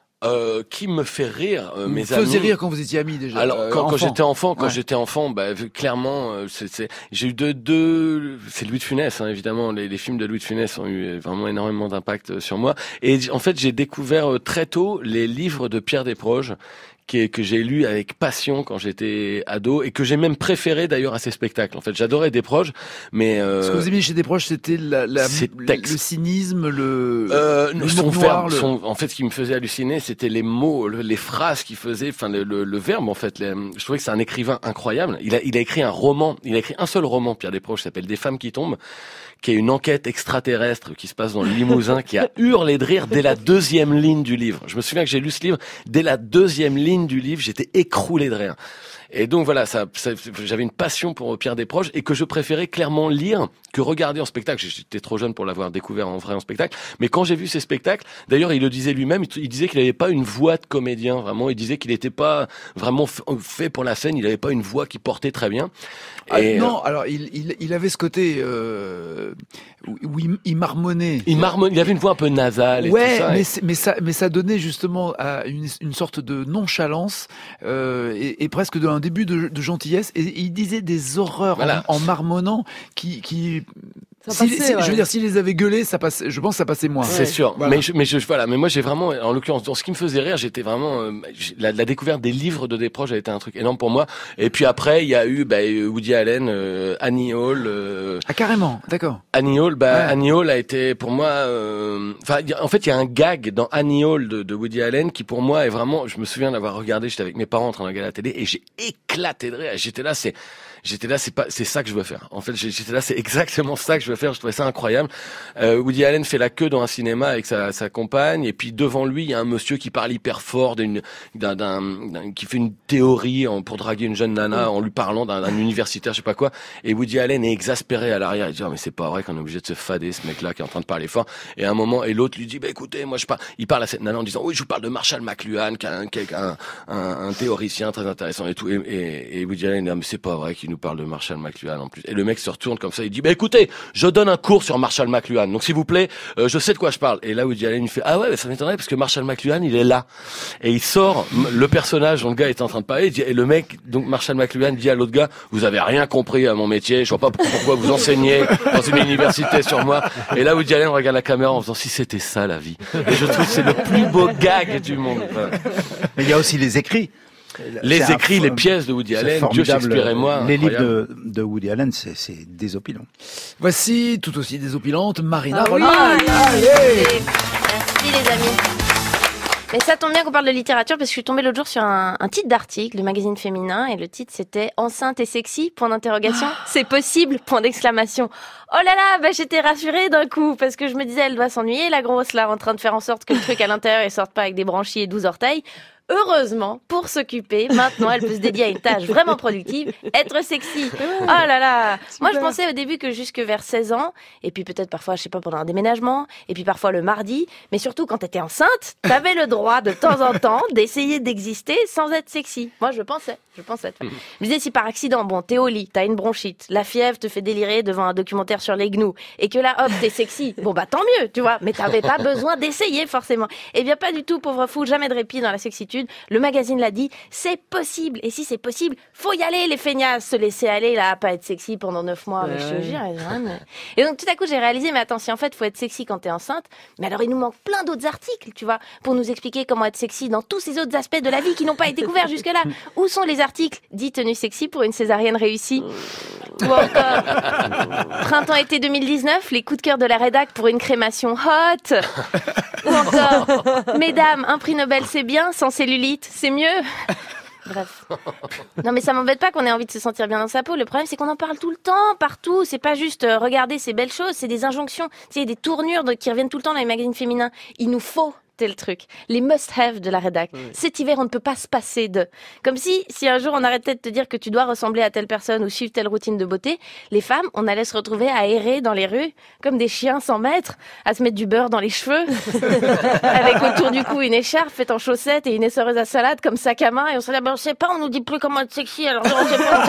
Qui me fait rire, mes amis. Vous faisiez rire quand vous étiez amis déjà. Alors quand j'étais enfant, clairement, j'ai eu deux. C'est Louis de Funès, hein, évidemment. Les films de Louis de Funès ont eu vraiment énormément d'impact sur moi. Et en fait, j'ai découvert très tôt les livres de Pierre Desproges, que j'ai lu avec passion quand j'étais ado et que j'ai même préféré d'ailleurs à ses spectacles. En fait, j'adorais Desproges, mais ce que vous aimiez chez Desproges, c'était le cynisme, en fait, ce qui me faisait halluciner, c'était les mots, les phrases qu'il faisait, enfin le verbe en fait. Je trouvais que c'est un écrivain incroyable. Il a écrit un roman, il a écrit un seul roman, Pierre Desproges, qui s'appelle Des femmes qui tombent, qui est une enquête extraterrestre qui se passe dans le Limousin, qui a hurlé de rire dès la 2e ligne du livre. Je me souviens que j'ai lu ce livre, dès la 2e ligne du livre, j'étais écroulé de rire. Et donc voilà, j'avais une passion pour Pierre Desproges et que je préférais clairement lire que regarder en spectacle. J'étais trop jeune pour l'avoir découvert en vrai en spectacle, mais quand j'ai vu ces spectacles, d'ailleurs il le disait lui-même, il disait qu'il n'avait pas une voix de comédien vraiment, il disait qu'il n'était pas vraiment fait pour la scène, il n'avait pas une voix qui portait très bien. Non, alors il avait ce côté où il marmonnait. Il avait une voix un peu nasale et tout ça. Mais ça donnait justement à une sorte de nonchalance et presque un début de gentillesse. Et il disait des horreurs en marmonnant qui je veux dire, s'il les avait gueulés, ça passait, je pense que ça passait moins. C'est sûr. Voilà. Mais moi, j'ai vraiment, en l'occurrence, dans ce qui me faisait rire, j'étais vraiment, la découverte des livres de Desproges a été un truc énorme pour moi. Et puis après, il y a eu, Woody Allen, Annie Hall, Ah, carrément, d'accord. Annie Hall, Annie Hall a été, pour moi, en fait, il y a un gag dans Annie Hall de Woody Allen qui, pour moi, est vraiment, je me souviens d'avoir regardé, j'étais avec mes parents en train de regarder la télé et j'ai éclaté de rire. J'étais là, c'est ça que je veux faire. En fait, j'étais là, c'est exactement ça que je veux faire. Je trouvais ça incroyable. Woody Allen fait la queue dans un cinéma avec sa compagne, et puis devant lui, il y a un monsieur qui parle hyper fort qui fait une théorie pour draguer une jeune nana en lui parlant d'un universitaire, je sais pas quoi. Et Woody Allen est exaspéré à l'arrière. Il dit, mais c'est pas vrai qu'on est obligé de se fader, ce mec-là qui est en train de parler fort. Et à un moment, et l'autre lui dit, écoutez, moi il parle à cette nana en disant, oui, je vous parle de Marshall McLuhan, qui est un théoricien très intéressant et tout. Et Woody Allen dit, mais c'est pas vrai qu'il nous parle de Marshall McLuhan en plus. Et le mec se retourne comme ça, il dit, écoutez, je donne un cours sur Marshall McLuhan, donc s'il vous plaît, je sais de quoi je parle. Et là, Woody Allen, il fait, ah ouais, ça m'étonnerait parce que Marshall McLuhan, il est là. Et il sort le personnage dont le gars est en train de parler, et le mec, donc Marshall McLuhan, dit à l'autre gars, vous avez rien compris à mon métier, je vois pas pourquoi vous enseignez dans une université sur moi. Et là, Woody Allen regarde la caméra en faisant, si c'était ça la vie. Et je trouve que c'est le plus beau gag du monde. Enfin. Mais il y a aussi les écrits. Les écrits, les pièces de Woody Allen, Dieu, Shakespeare et moi. Les livres de Woody Allen, c'est désopilant. Voici, tout aussi désopilante, Marina Roland. Allez. Merci les amis. Mais ça tombe bien qu'on parle de littérature parce que je suis tombée l'autre jour sur un titre d'article de magazine féminin et le titre c'était « Enceinte et sexy ?» C'est possible ? Oh là là, j'étais rassurée d'un coup parce que je me disais elle doit s'ennuyer la grosse là en train de faire en sorte que le truc à l'intérieur il sorte pas avec des branchies et 12 orteils. Heureusement, pour s'occuper, maintenant, elle peut se dédier à une tâche vraiment productive, être sexy. Oh là là. Super. Moi, je pensais au début que jusque vers 16 ans, et puis peut-être parfois, je sais pas, pendant un déménagement, et puis parfois le mardi, mais surtout quand t'étais enceinte, t'avais le droit de temps en temps d'essayer d'exister sans être sexy. Moi, je pensais. Je me disais, si par accident, t'es au lit, t'as une bronchite, la fièvre te fait délirer devant un documentaire sur les gnous, et que là, hop, t'es sexy, tant mieux, tu vois, mais t'avais pas besoin d'essayer, forcément. Eh bien, pas du tout, pauvre fou, jamais de répit dans la sexitude. Le magazine l'a dit, c'est possible. Et si c'est possible, faut y aller, les feignasses, se laisser aller, là, pas être sexy pendant 9 mois. Mais je te jure, Et donc, tout à coup, j'ai réalisé, mais attends, si en fait, faut être sexy quand t'es enceinte, mais alors, il nous manque plein d'autres articles, tu vois, pour nous expliquer comment être sexy dans tous ces autres aspects de la vie qui n'ont pas été couverts jusque-là. Où sont les articles dits tenue sexy pour une césarienne réussie? Ou encore, printemps-été 2019, les coups de cœur de la rédac pour une crémation hot. Ou encore, mesdames, un prix Nobel c'est bien, sans cellulite, c'est mieux. Bref. Non mais ça m'embête pas qu'on ait envie de se sentir bien dans sa peau. Le problème c'est qu'on en parle tout le temps, partout. C'est pas juste regarder ces belles choses, c'est des injonctions. Tu sais, des tournures qui reviennent tout le temps dans les magazines féminins. Il nous faut le truc, les must-have de la rédac. Oui. Cet hiver, on ne peut pas se passer de. Comme si un jour on arrêtait de te dire que tu dois ressembler à telle personne ou suivre telle routine de beauté, les femmes, on allait se retrouver à errer dans les rues comme des chiens sans maître, à se mettre du beurre dans les cheveux, avec autour du cou une écharpe faite en chaussettes et une essoreuse à salade comme sac à main, et on se dit, on sait pas, on nous dit plus comment être sexy, alors on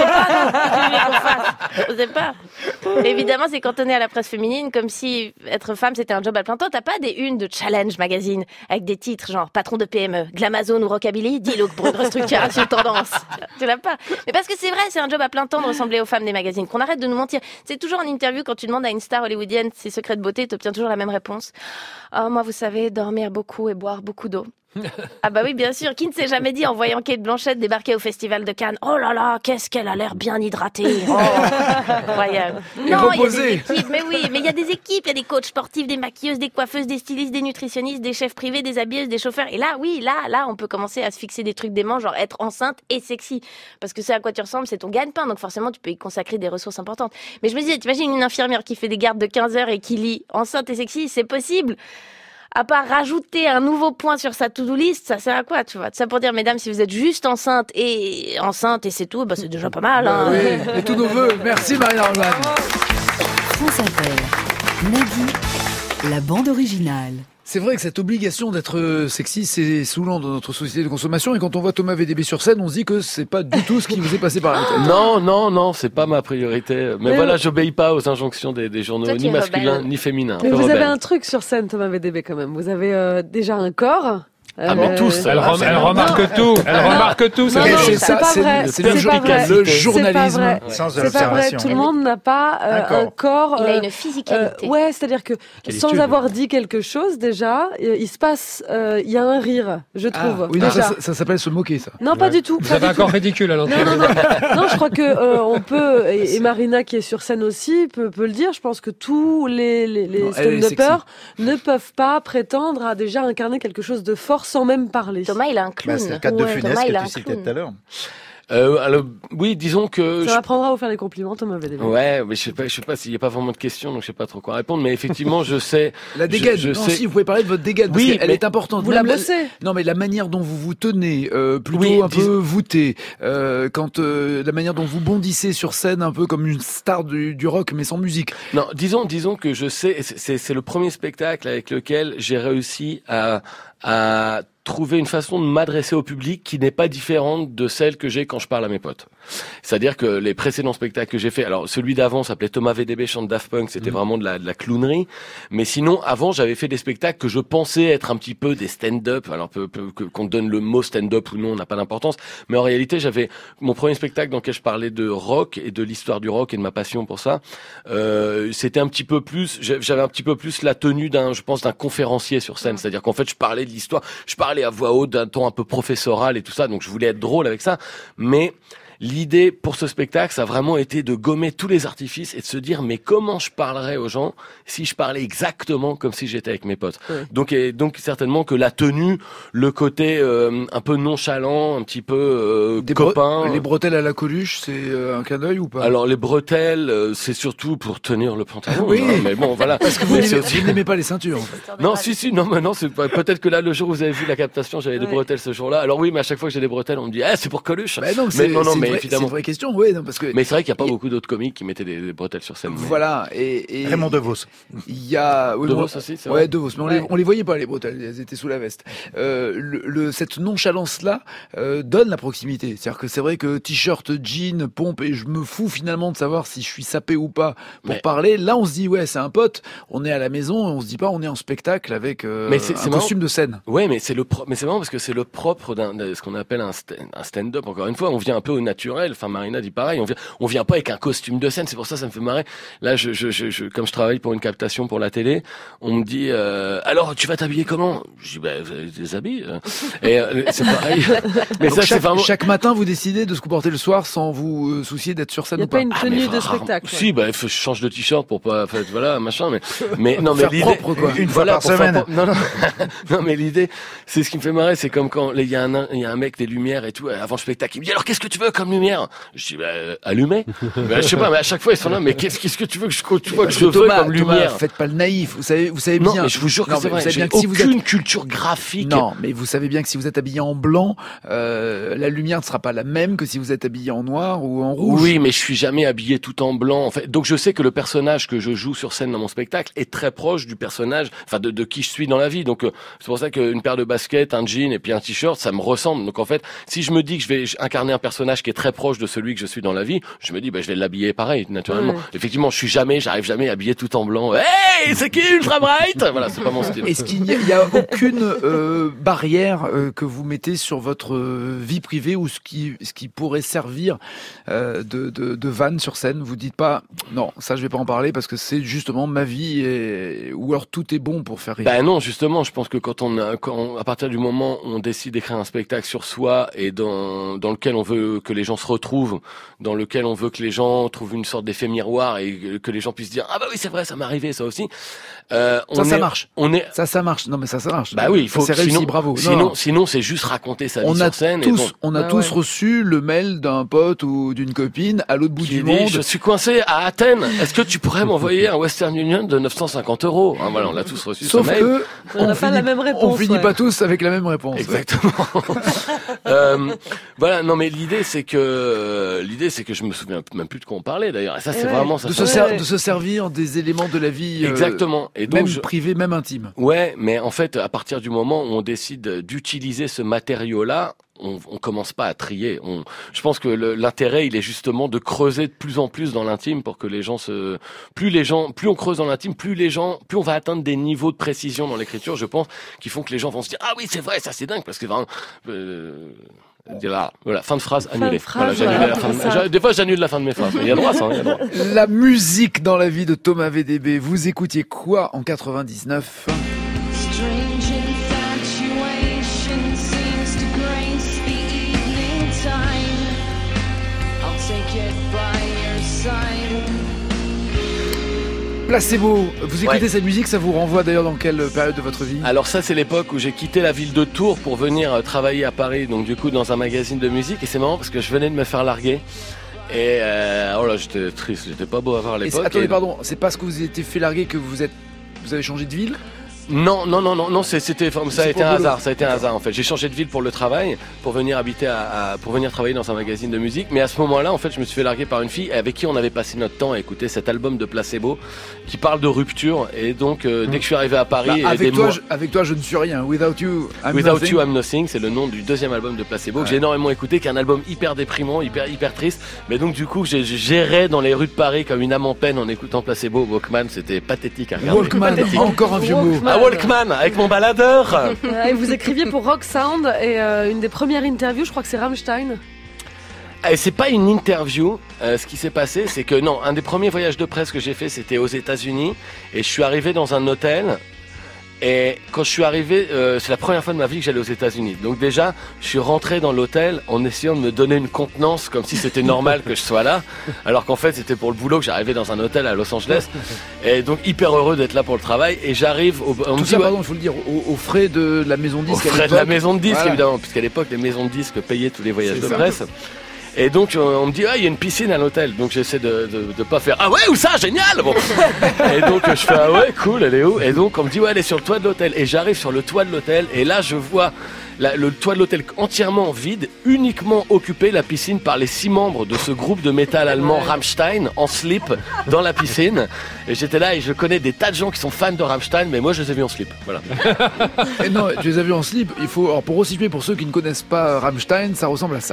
sait pas. Évidemment, c'est cantonné à la presse féminine, comme si être femme c'était un job à plein temps. T'as pas des unes de Challenge Magazine avec des titres genre patron de PME, Glamazon ou Rockabilly, dis-le pour une restructuration tendance. Tu l'as pas. Mais parce que c'est vrai, c'est un job à plein temps de ressembler aux femmes des magazines. Qu'on arrête de nous mentir. C'est toujours en interview quand tu demandes à une star hollywoodienne ses secrets de beauté, t'obtiens toujours la même réponse. Oh, moi, vous savez, dormir beaucoup et boire beaucoup d'eau. Ah bah oui, bien sûr. Qui ne s'est jamais dit en voyant Kate Blanchett débarquer au Festival de Cannes, oh là là, qu'est-ce qu'elle a l'air bien hydratée. Oh, incroyable. Non, il y a des équipes, mais oui, mais il y a des équipes, il y a des coachs sportifs, des maquilleuses, des coiffeuses, des stylistes, des nutritionnistes, des chefs privés, des habilleuses, des chauffeurs. Et là, oui, là, on peut commencer à se fixer des trucs déments, genre être enceinte et sexy. Parce que c'est à quoi tu ressembles, c'est ton gagne-pain, donc forcément, tu peux y consacrer des ressources importantes. Mais je me disais, t'imagines une infirmière qui fait des gardes de 15 heures et qui lit enceinte et sexy, c'est possible. À part rajouter un nouveau point sur sa to-do list, ça sert à quoi, tu vois? Ça pour dire, mesdames, si vous êtes juste enceinte et c'est tout, c'est déjà pas mal, hein. Oui, et tous nos vœux. Merci, Marie-Arlane. France Inter. Nagui, la bande originale. C'est vrai que cette obligation d'être sexy, c'est saoulant dans notre société de consommation. Et quand on voit Thomas VDB sur scène, on se dit que c'est pas du tout ce qui vous est passé par la tête. Non, c'est pas ma priorité. Mais voilà, j'obéis pas aux injonctions des journaux, toi, ni masculins, ni féminins. Mais vous avez un truc sur scène, Thomas VDB, quand même. Vous avez déjà un corps. Ah mais tous. Elle remarque tout. Elle remarque tout. C'est pas vrai. C'est le journalisme. C'est pas vrai. Tout le monde n'a pas un corps. Il a une physicalité. Ouais, c'est-à-dire que sans avoir dit quelque chose déjà, il se passe, il y a un rire, je trouve. Oui, non, ça s'appelle se moquer, ça. Non, pas du tout. Vous avez un corps ridicule à l'entrée. Non, je crois que on peut, et Marina qui est sur scène aussi peut le dire. Je pense que tous les stand-uppers ne peuvent pas prétendre à déjà incarner quelque chose de fort sans même parler. Thomas, il a un clown. C'est le cas de Funès que tu citais tout à l'heure. Alors, oui, disons que... Ça m'apprendra à vous faire des compliments, Thomas VDB. Ouais, mais je sais pas s'il y a pas vraiment de questions, donc je sais pas trop quoi répondre, mais effectivement, je sais... La dégaine. Si, vous pouvez parler de votre dégaine, parce qu'elle est importante. Vous la bossez. Non, mais la manière dont vous vous tenez, plutôt un peu voûté, quand, la manière dont vous bondissez sur scène, un peu comme une star du rock, mais sans musique. Non, disons que je sais, c'est le premier spectacle avec lequel j'ai réussi à trouver une façon de m'adresser au public qui n'est pas différente de celle que j'ai quand je parle à mes potes. C'est-à-dire que les précédents spectacles que j'ai fait, alors celui d'avant s'appelait Thomas VDB chante Daft Punk, c'était vraiment de la clownerie, mais sinon avant j'avais fait des spectacles que je pensais être un petit peu des stand-up, alors qu'on donne le mot stand-up ou non n'a pas d'importance, mais en réalité j'avais mon premier spectacle dans lequel je parlais de rock et de l'histoire du rock et de ma passion pour ça, c'était un petit peu plus, j'avais un petit peu plus la tenue d'un conférencier sur scène, c'est-à-dire qu'en fait je parlais de l'histoire, je parlais à voix haute d'un ton un peu professoral et tout ça, donc je voulais être drôle avec ça, mais l'idée pour ce spectacle, ça a vraiment été de gommer tous les artifices et de se dire mais comment je parlerais aux gens si je parlais exactement comme si j'étais avec mes potes. Donc certainement que la tenue, le côté un peu nonchalant, un petit peu copain. Les bretelles à la Coluche, c'est un clin d'œil ou pas? Alors les bretelles, c'est surtout pour tenir le pantalon. Oui. Hein, mais bon, voilà. Parce que vous n'aimez pas les ceintures. En fait. Non, si, non, mais non, c'est peut-être que là, le jour où vous avez vu la captation, j'avais des bretelles ce jour-là. Alors oui, mais à chaque fois que j'ai des bretelles, on me dit, c'est pour Coluche. Bah non, mais évidemment. C'est une vraie question, oui, non, parce que. Mais c'est vrai qu'il n'y a pas beaucoup d'autres comiques qui mettaient des bretelles sur scène. Voilà, et Raymond DeVos. Il y a DeVos aussi, c'est vrai. Ouais, DeVos, mais on les voyait pas les bretelles, elles étaient sous la veste. Cette nonchalance-là donne la proximité. C'est-à-dire que c'est vrai que t-shirt, jean, pompe, et je me fous finalement de savoir si je suis sapé ou pas pour parler. Là, on se dit c'est un pote, on est à la maison, on se dit pas on est en spectacle avec un costume de scène. Ouais, mais c'est marrant parce que c'est le propre de ce qu'on appelle un stand-up. Encore une fois, on vient un peu au naturel. Enfin, Marina dit pareil. On vient pas avec un costume de scène. C'est pour ça me fait marrer. Là, comme je travaille pour une captation pour la télé, on me dit alors tu vas t'habiller comment? Je dis des habits. Et c'est pareil. Mais donc ça, chaque matin, vous décidez de se comporter le soir sans vous soucier d'être sur scène ou pas. Il n'y a pas une tenue de spectacle. Si, je change de t-shirt pour pas, voilà, machin. Mais non, mais l'idée, propre, quoi. Une fois par semaine. Non, mais l'idée, c'est ce qui me fait marrer, c'est comme quand il y a un mec des lumières et tout avant le spectacle, il me dit alors qu'est-ce que tu veux comme lumière? Je dis allumer. Je sais pas, mais à chaque fois ils sont là, mais qu'est-ce que tu veux que je veux comme lumière? Faites pas le naïf. Vous savez bien. Non, mais je vous jure que c'est vrai. J'ai aucune culture graphique. Non, mais vous savez bien que si vous êtes habillé en blanc, la lumière ne sera pas la même que si vous êtes habillé en noir ou en rouge. Oui, mais je suis jamais habillé tout en blanc. En fait, donc je sais que le personnage que je joue sur scène dans mon spectacle est très proche du personnage, enfin de qui je suis dans la vie. Donc c'est pour ça qu'une paire de baskets, un jean et puis un t-shirt, ça me ressemble. Donc en fait, si je me dis que je vais incarner un personnage qui est très proche de celui que je suis dans la vie, je me dis je vais l'habiller pareil naturellement. Effectivement, j'arrive jamais habillé tout en blanc. Hey, c'est qui Ultra Bright? Voilà, c'est pas mon style. Est-ce qu'il y a aucune barrière que vous mettez sur votre vie privée ou ce qui pourrait servir de vanne sur scène? Vous dites pas non, ça je vais pas en parler parce que c'est justement ma vie ou alors tout est bon pour faire rire. Non, justement, je pense que quand à partir du moment où on décide d'écrire un spectacle sur soi et dans lequel on veut que les gens se retrouvent, dans lequel on veut que les gens trouvent une sorte d'effet miroir et que les gens puissent dire oui, c'est vrai, ça m'est arrivé ça aussi. Ça marche. Ça marche. Non mais ça marche. Oui, il faut. C'est réussi, bravo. Sinon, c'est juste raconter sa vie sur scène. On a tous reçu le mail d'un pote ou d'une copine à l'autre bout du monde. Je suis coincé à Athènes. Est-ce que tu pourrais m'envoyer un Western Union de 950 €? Voilà, on l'a tous reçu. Sauf ce mail. que on n'a pas la même réponse. On finit pas tous avec la même réponse. Exactement. Voilà. Non, mais l'idée c'est que je me souviens même plus de quoi on parlait d'ailleurs. Et ça, c'est vraiment ça. De se servir des éléments de la vie. Exactement. Et donc, même privé, même intime. Ouais, mais en fait, à partir du moment où on décide d'utiliser ce matériau-là, on commence pas à trier. Je pense que l'intérêt, il est justement de creuser de plus en plus dans l'intime pour que les gens plus on creuse dans l'intime, plus on va atteindre des niveaux de précision dans l'écriture, je pense, qui font que les gens vont se dire ah oui, c'est vrai, ça c'est dingue, parce que vraiment, voilà, fin de phrase annulée. Des fois, j'annule la fin de mes phrases. Il y a droit, ça. Il y a droit. La musique dans la vie de Thomas VDB. Vous écoutiez quoi en 99? Placebo, vous écoutez cette musique, ça vous renvoie d'ailleurs dans quelle période de votre vie? Alors ça, c'est l'époque où j'ai quitté la ville de Tours pour venir travailler à Paris, donc du coup dans un magazine de musique, et c'est marrant parce que je venais de me faire larguer. Et j'étais triste, j'étais pas beau à voir à l'époque. Attendez, pardon, c'est parce que vous étiez fait larguer que vous avez changé de ville? Non, ça a été un hasard, en fait. J'ai changé de ville pour le travail, pour venir pour venir travailler dans un magazine de musique. Mais à ce moment-là, en fait, je me suis fait larguer par une fille avec qui on avait passé notre temps à écouter cet album de Placebo qui parle de rupture. Et donc, dès que je suis arrivé à Paris, avec toi, je ne suis rien. Without You, I'm Nothing, c'est le nom du deuxième album de Placebo que j'ai énormément écouté, qui est un album hyper déprimant, hyper triste. Mais donc, du coup, j'errais dans les rues de Paris comme une âme en peine en écoutant Placebo. Walkman, c'était pathétique à regarder. Walkman, encore un vieux mot. Walkman, avec mon baladeur. Et vous écriviez pour Rock Sound et une des premières interviews, je crois que c'est Rammstein. C'est pas une interview. Ce qui s'est passé, c'est que un des premiers voyages de presse que j'ai fait, c'était aux États-Unis, et je suis arrivé dans un hôtel Et quand je suis arrivé, c'est la première fois de ma vie que j'allais aux États-Unis. Donc déjà, je suis rentré dans l'hôtel en essayant de me donner une contenance comme si c'était normal que je sois là, alors qu'en fait c'était pour le boulot que j'arrivais dans un hôtel à Los Angeles. Et donc hyper heureux d'être là pour le travail. Et j'arrive, tout ça, pardon, il faut le dire, aux frais de la maison de disque. Aux frais de la maison de disque, évidemment, puisqu'à l'époque les maisons de disques payaient tous les voyages de presse. Et donc on me dit il y a une piscine à l'hôtel, donc j'essaie de pas faire ah ouais où ça génial bon. Et donc je fais ah ouais cool, elle est où? Et donc on me dit ouais elle est sur le toit de l'hôtel, et j'arrive sur le toit de l'hôtel et là je vois le toit de l'hôtel entièrement vide, uniquement occupé la piscine par les 6 membres de ce groupe de métal allemand Rammstein en slip dans la piscine. Et j'étais là et je connais des tas de gens qui sont fans de Rammstein, mais moi je les ai vus en slip. Voilà. Et non, tu les as vus en slip. Il faut, alors pour resituer pour ceux qui ne connaissent pas Rammstein, ça ressemble à ça.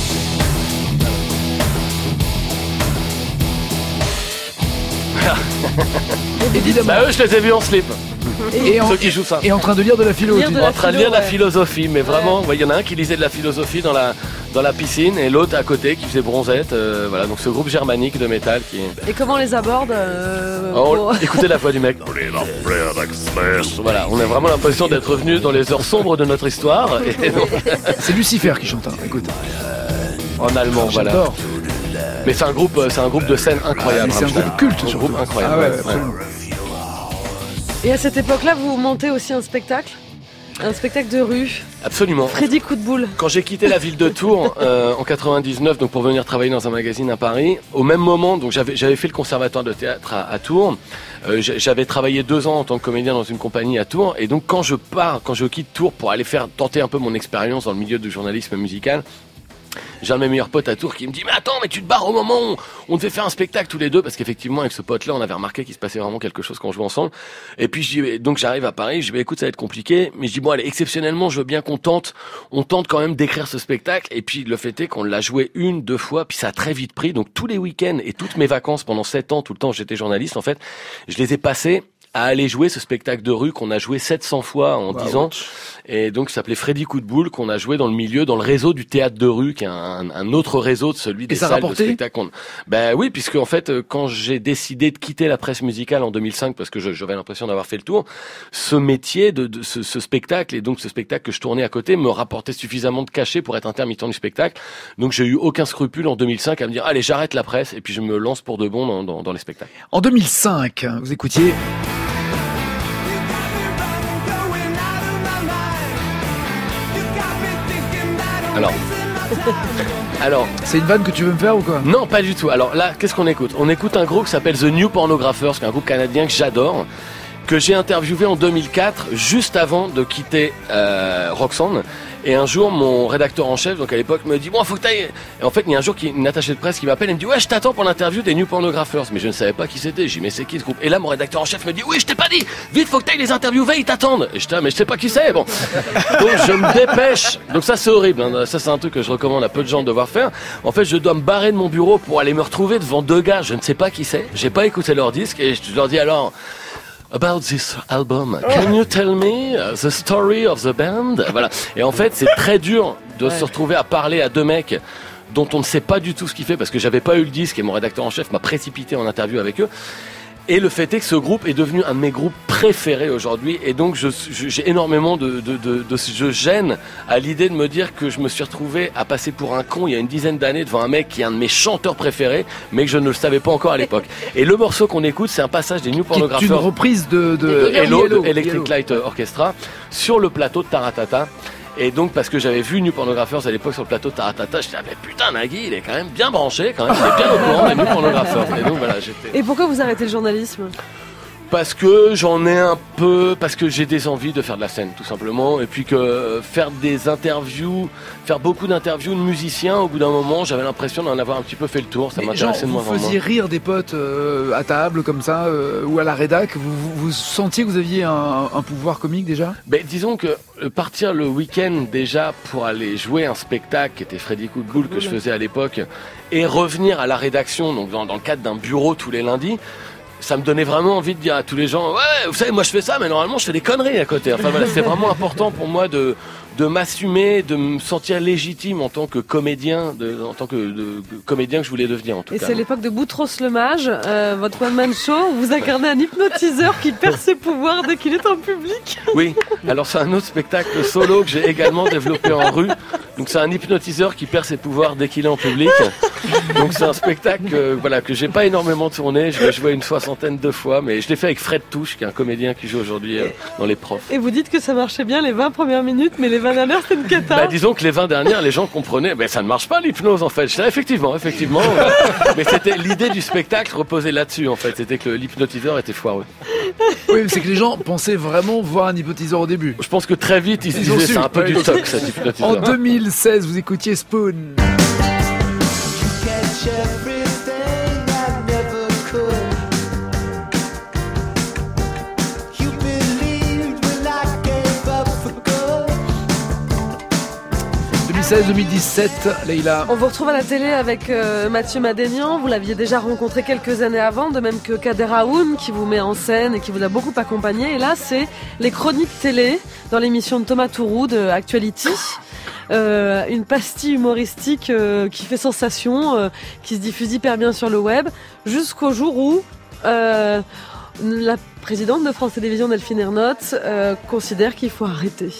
Évidemment. Bah eux je les ai vus en slip. Ceux qui jouent ça. Et en train de lire de la philo. En train de lire de la philosophie, mais vraiment, il y en a un qui lisait de la philosophie dans la piscine et l'autre à côté qui faisait bronzette. Voilà, donc ce groupe germanique de métal qui. Et comment on les aborde Écoutez la voix du mec. Voilà, on a vraiment l'impression d'être revenu dans les heures sombres de notre histoire. C'est Lucifer qui chante. Écoute. En allemand, voilà. J'adore. Mais c'est un groupe de scène incroyable. C'est un groupe culte, un groupe incroyable. Ah ouais. Et à cette époque-là, vous montez aussi un spectacle de rue. Absolument. Freddy Coup de Boule. Quand j'ai quitté la ville de Tours en 99, donc pour venir travailler dans un magazine à Paris, au même moment, donc j'avais fait le conservatoire de théâtre à Tours. J'avais travaillé 2 ans en tant que comédien dans une compagnie à Tours, et donc quand je quitte Tours pour aller tenter un peu mon expérience dans le milieu du journalisme musical, j'ai un de mes meilleurs potes à Tours qui me dit mais attends, mais tu te barres au moment où on devait faire un spectacle tous les deux, parce qu'effectivement avec ce pote là on avait remarqué qu'il se passait vraiment quelque chose quand on jouait ensemble. Et puis donc j'arrive à Paris, je dis écoute ça va être compliqué, mais je dis bon allez, exceptionnellement je veux bien qu'on tente quand même d'écrire ce spectacle. Et puis le fait est qu'on l'a joué 1-2 fois, puis ça a très vite pris, donc tous les week-ends et toutes mes vacances pendant 7 ans, tout le temps j'étais journaliste en fait, je les ai passés à aller jouer ce spectacle de rue qu'on a joué 700 fois en 10 ans. Et donc, ça s'appelait Freddy Coup de Boule, qu'on a joué dans le réseau du théâtre de rue, qui est un autre réseau de celui des salles de spectacle. Ben oui, puisque en fait, quand j'ai décidé de quitter la presse musicale en 2005, parce que j'avais l'impression d'avoir fait le tour, ce métier de ce spectacle, et donc ce spectacle que je tournais à côté, me rapportait suffisamment de cachet pour être intermittent du spectacle. Donc, j'ai eu aucun scrupule en 2005 à me dire, allez, j'arrête la presse, et puis je me lance pour de bon dans les spectacles. En 2005, vous écoutiez... Alors, c'est une vanne que tu veux me faire ou quoi? Non, pas du tout. Alors là, qu'est-ce qu'on écoute? On écoute un groupe qui s'appelle The New Pornographers, qui est un groupe canadien que j'adore, que j'ai interviewé en 2004, juste avant de quitter Roxanne. Et un jour, mon rédacteur en chef, donc à l'époque, me dit bon, faut que t'ailles. Et en fait, il y a un jour une attachée de presse qui m'appelle et me dit ouais, je t'attends pour l'interview des New Pornographers. Mais je ne savais pas qui c'était. J'ai dit mais c'est qui ce groupe? Et là, mon rédacteur en chef me dit oui, je t'ai pas dit. Vite, faut que t'ailles les interviewer, ils t'attendent. Et je dis mais je sais pas qui c'est. Bon, donc je me dépêche. Donc ça, c'est horrible. Hein. Ça, c'est un truc que je recommande à peu de gens de devoir faire. En fait, je dois me barrer de mon bureau pour aller me retrouver devant 2 gars. Je ne sais pas qui c'est. J'ai pas écouté leur disque et je leur dis alors. About this album, can you tell me the story of the band? Voilà. Et en fait, c'est très dur de se retrouver à parler à 2 mecs dont on ne sait pas du tout ce qu'il fait, parce que j'avais pas eu le disque et mon rédacteur en chef m'a précipité en interview avec eux. Et le fait est que ce groupe est devenu un de mes groupes préférés aujourd'hui, et donc j'ai énormément je gêne à l'idée de me dire que je me suis retrouvé à passer pour un con il y a une dizaine d'années devant un mec qui est un de mes chanteurs préférés, mais que je ne le savais pas encore à l'époque. Et le morceau qu'on écoute, c'est un passage des New Pornographers. C'est une reprise de Hello, de Electric Light Orchestra, sur le plateau de Taratata. Et donc, parce que j'avais vu New Pornographers à l'époque sur le plateau de Taratata, je disais, mais putain, Nagui, il est quand même bien branché, quand même, il est bien au courant des New Pornographers. Et donc, voilà, Et pourquoi vous arrêtez le journalisme? Parce que j'en ai un peu, parce que j'ai des envies de faire de la scène, tout simplement. Et puis que faire beaucoup d'interviews de musiciens, au bout d'un moment, j'avais l'impression d'en avoir un petit peu fait le tour. Ça m'intéressait de moins en moins. Vous faisiez rire des potes à table, comme ça, ou à la rédac. Vous sentiez que vous aviez un pouvoir comique déjà? Disons que partir le week-end déjà pour aller jouer un spectacle qui était Freddy Coup de Boule que je faisais à l'époque, et revenir à la rédaction, donc dans le cadre d'un bureau tous les lundis, ça me donnait vraiment envie de dire à tous les gens ouais, vous savez, moi je fais ça, mais normalement je fais des conneries à côté. Enfin voilà, c'est vraiment important pour moi de m'assumer, de me sentir légitime en tant que comédien, comédien que je voulais devenir en tout cas. Et c'est l'époque de Boutros le Mage, votre one-man show, où vous incarnez un hypnotiseur qui perd ses pouvoirs dès qu'il est en public. Oui, alors c'est un autre spectacle solo que j'ai également développé en rue. Donc c'est un hypnotiseur qui perd ses pouvoirs dès qu'il est en public. Donc c'est un spectacle que j'ai pas énormément tourné, je l'ai joué une 60aine de fois, mais je l'ai fait avec Fred Touche, qui est un comédien qui joue aujourd'hui dans Les Profs. Et vous dites que ça marchait bien les 20 premières minutes, mais les 20 dernières c'était une cata. Disons que les 20 dernières, les gens comprenaient, ça ne marche pas l'hypnose en fait. Je disais, effectivement. Mais c'était l'idée du spectacle reposait là-dessus en fait, c'était que l'hypnotiseur était foireux. Oui, mais c'est que les gens pensaient vraiment voir un hypnotiseur au début. Je pense que très vite ils se disaient c'est un peu du toc cet hypnotiseur. En 2016, vous écoutiez Spoon. En 2017, Leïla. On vous retrouve à la télé avec Mathieu Madénian. Vous l'aviez déjà rencontré quelques années avant, de même que Kader Aoun, qui vous met en scène et qui vous a beaucoup accompagné. Et là, c'est les chroniques télé dans l'émission de Thomas Touroux de Actuality. Une pastille humoristique qui fait sensation, qui se diffuse hyper bien sur le web, jusqu'au jour où la présidente de France Télévisions, Delphine Ernotte, considère qu'il faut arrêter.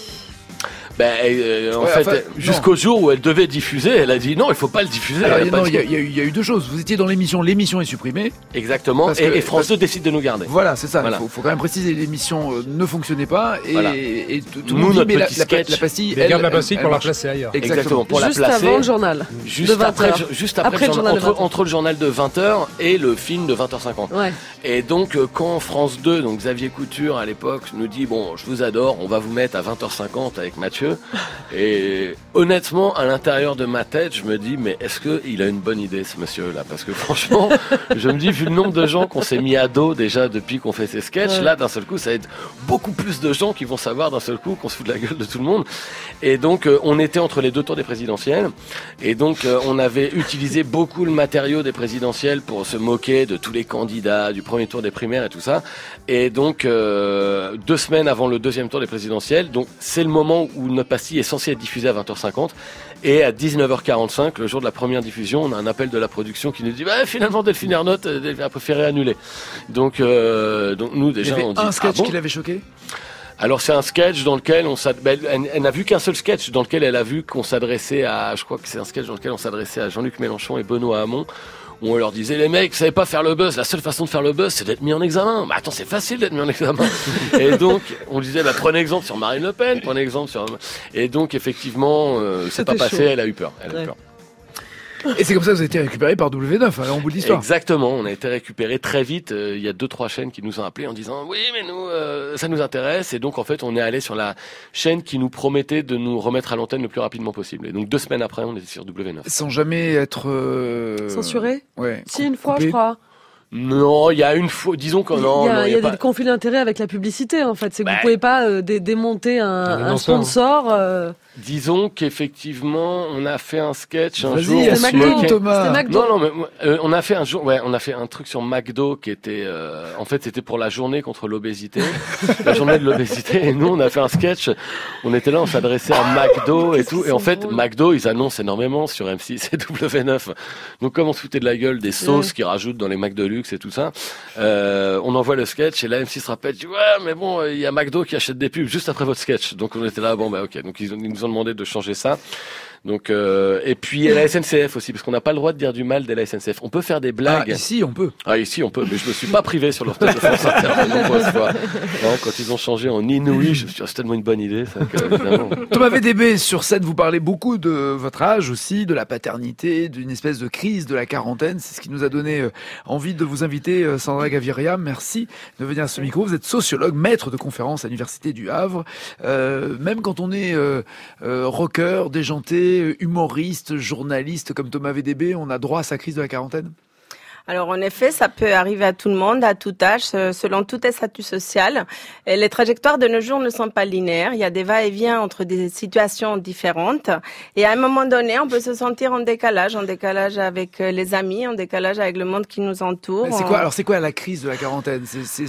Jusqu'au jour où elle devait diffuser, elle a dit non, il faut pas le diffuser. Il y a eu deux choses. Vous étiez dans l'émission est supprimée. Exactement. Et France 2 décide de nous garder. Voilà, c'est ça. Il faut quand même préciser, l'émission ne fonctionnait pas et tout le monde dit, mais la pastille, elle garde la pastille pour la placer ailleurs. Exactement. Pour juste la placer. Avant le journal. Juste après le journal, entre le journal de 20h et le film de 20h50. Ouais. Et donc quand France 2, donc Xavier Couture à l'époque nous dit bon, je vous adore, on va vous mettre à 20h50 avec Mathieu. Et honnêtement, à l'intérieur de ma tête, je me dis, mais est-ce qu'il a une bonne idée, ce monsieur-là? Parce que franchement, je me dis, vu le nombre de gens qu'on s'est mis à dos déjà depuis qu'on fait ces sketchs, là, d'un seul coup, ça va être beaucoup plus de gens qui vont savoir d'un seul coup qu'on se fout de la gueule de tout le monde. Et donc, on était entre les deux tours des présidentielles. Et donc, on avait utilisé beaucoup le matériau des présidentielles pour se moquer de tous les candidats, du premier tour des primaires et tout ça. Et donc, 2 semaines avant le deuxième tour des présidentielles, donc c'est le moment où notre pastille est censée être diffusée à 20h50 et à 19h45, le jour de la première diffusion, on a un appel de la production qui nous dit finalement Delphine Ernotte a préféré annuler. Donc nous déjà on dit un sketch qui bon l'avait choqué. Alors c'est un sketch dans lequel elle n'a vu qu'un seul sketch dans lequel elle a vu qu'on s'adressait à, je crois que c'est un sketch dans lequel on s'adressait à Jean-Luc Mélenchon et Benoît Hamon, où on leur disait les mecs, vous savez pas faire le buzz, la seule façon de faire le buzz c'est d'être mis en examen. Mais attends, c'est facile d'être mis en examen. Et donc on disait prenez exemple sur Marine Le Pen, prenez exemple sur... Et donc effectivement c'est pas passé, elle a eu peur. Et c'est comme ça que vous avez été récupéré par W9, alors en bout de l'histoire. Exactement, on a été récupéré très vite. Il y a 2-3 chaînes qui nous ont appelés en disant oui mais nous ça nous intéresse, et donc en fait on est allé sur la chaîne qui nous promettait de nous remettre à l'antenne le plus rapidement possible. Et donc 2 semaines après on était sur W9. Sans jamais être censuré. Ouais. Si, une fois je crois. Non, il y a une fois, disons que non. Il y a des conflits d'intérêts avec la publicité en fait. C'est que vous pouvez pas démonter un sponsor. Disons qu'effectivement, on a fait un sketch un jour. C'était McDo, Thomas. Non, mais on a fait un jour, on a fait un truc sur McDo qui était, en fait, c'était pour la journée contre l'obésité, la journée de l'obésité. Et nous, on a fait un sketch. On était là, on s'adressait à McDo et tout. Et en fait, McDo, ils annoncent énormément sur M6 et W9. Donc, comme on se foutait de la gueule des sauces qu'ils rajoutent dans les Mac de luxe et tout ça, on envoie le sketch et là, M6 rappelle, dit, ouais, mais bon, il y a McDo qui achète des pubs juste après votre sketch. Donc, on était là, bon, ok. Donc, ils nous ont demandé de changer ça. Donc et puis la SNCF aussi, parce qu'on n'a pas le droit de dire du mal de la SNCF. On peut faire des blagues. Ici on peut. Ici on peut, mais je me suis pas privé sur leur tête de France Inter de nombreuses fois. Non, quand ils ont changé en inouï, je me suis dit, c'est tellement une bonne idée. Ça, évidemment. Thomas VDB, sur scène, vous parlez beaucoup de votre âge aussi, de la paternité, d'une espèce de crise de la quarantaine. C'est ce qui nous a donné envie de vous inviter, Sandra Gaviria. Merci de venir à ce micro. Vous êtes sociologue, maître de conférences à l'Université du Havre. Même quand on est rocker, déjanté, humoriste, journaliste comme Thomas VDB, on a droit à sa crise de la quarantaine? Alors en effet, ça peut arriver à tout le monde, à tout âge, selon tout statut social. Et les trajectoires de nos jours ne sont pas linéaires. Il y a des va-et-vient entre des situations différentes. Et à un moment donné, on peut se sentir en décalage avec les amis, en décalage avec le monde qui nous entoure. C'est quoi la crise de la quarantaine?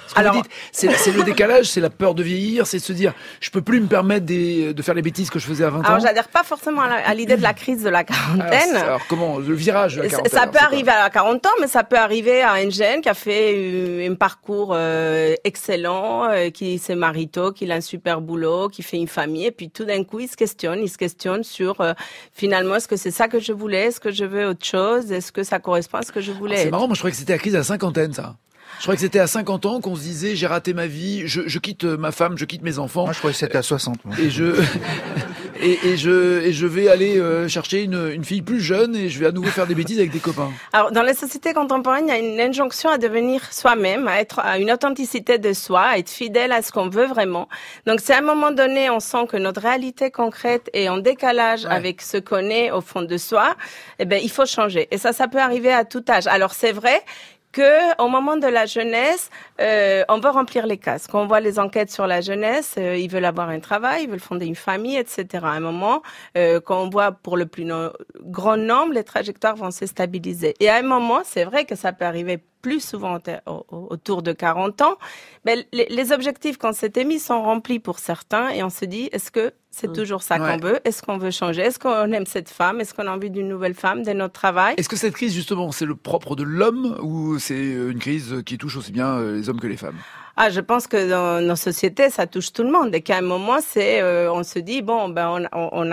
Alors, vous dites, c'est le décalage, c'est la peur de vieillir, c'est de se dire, je peux plus me permettre de faire les bêtises que je faisais à 20 ans. Alors, j'adhère pas forcément à l'idée de la crise de la quarantaine. Alors comment, le virage de la quarantaine? Ça peut arriver à 40 ans, mais ça peut arriver à un jeune qui a fait un parcours excellent, qui s'est marié tôt, qui a un super boulot, qui fait une famille, et puis tout d'un coup, il se questionne sur finalement, est-ce que c'est ça que je voulais, est-ce que je veux autre chose, est-ce que ça correspond à ce que je voulais. C'est marrant, moi je croyais que c'était la crise à la cinquantaine, ça. Je crois que c'était à 50 ans qu'on se disait j'ai raté ma vie, je quitte ma femme, je quitte mes enfants. Moi je croyais que c'était à 60. Moi. Et je vais aller chercher une fille plus jeune et je vais à nouveau faire des bêtises avec des copains. Alors dans les sociétés contemporaines, il y a une injonction à devenir soi-même, à une authenticité de soi, à être fidèle à ce qu'on veut vraiment. Donc si à un moment donné on sent que notre réalité concrète est en décalage avec ce qu'on est au fond de soi, eh ben il faut changer. Et ça peut arriver à tout âge. Alors c'est vrai que au moment de la jeunesse, on veut remplir les cases. Quand on voit les enquêtes sur la jeunesse, ils veulent avoir un travail, ils veulent fonder une famille, etc. À un moment, quand on voit pour le plus grand nombre, les trajectoires vont se stabiliser. Et à un moment, c'est vrai que ça peut arriver plus souvent autour de 40 ans, mais les objectifs qu'on s'était mis sont remplis pour certains et on se dit, est-ce que c'est toujours ça qu'on veut? Est-ce qu'on veut changer? Est-ce qu'on aime cette femme? Est-ce qu'on a envie d'une nouvelle femme, de notre travail? Est-ce que cette crise, justement, c'est le propre de l'homme ou c'est une crise qui touche aussi bien les hommes que les femmes? Je pense que dans nos sociétés, ça touche tout le monde. Et qu'à un moment, on se dit, bon, on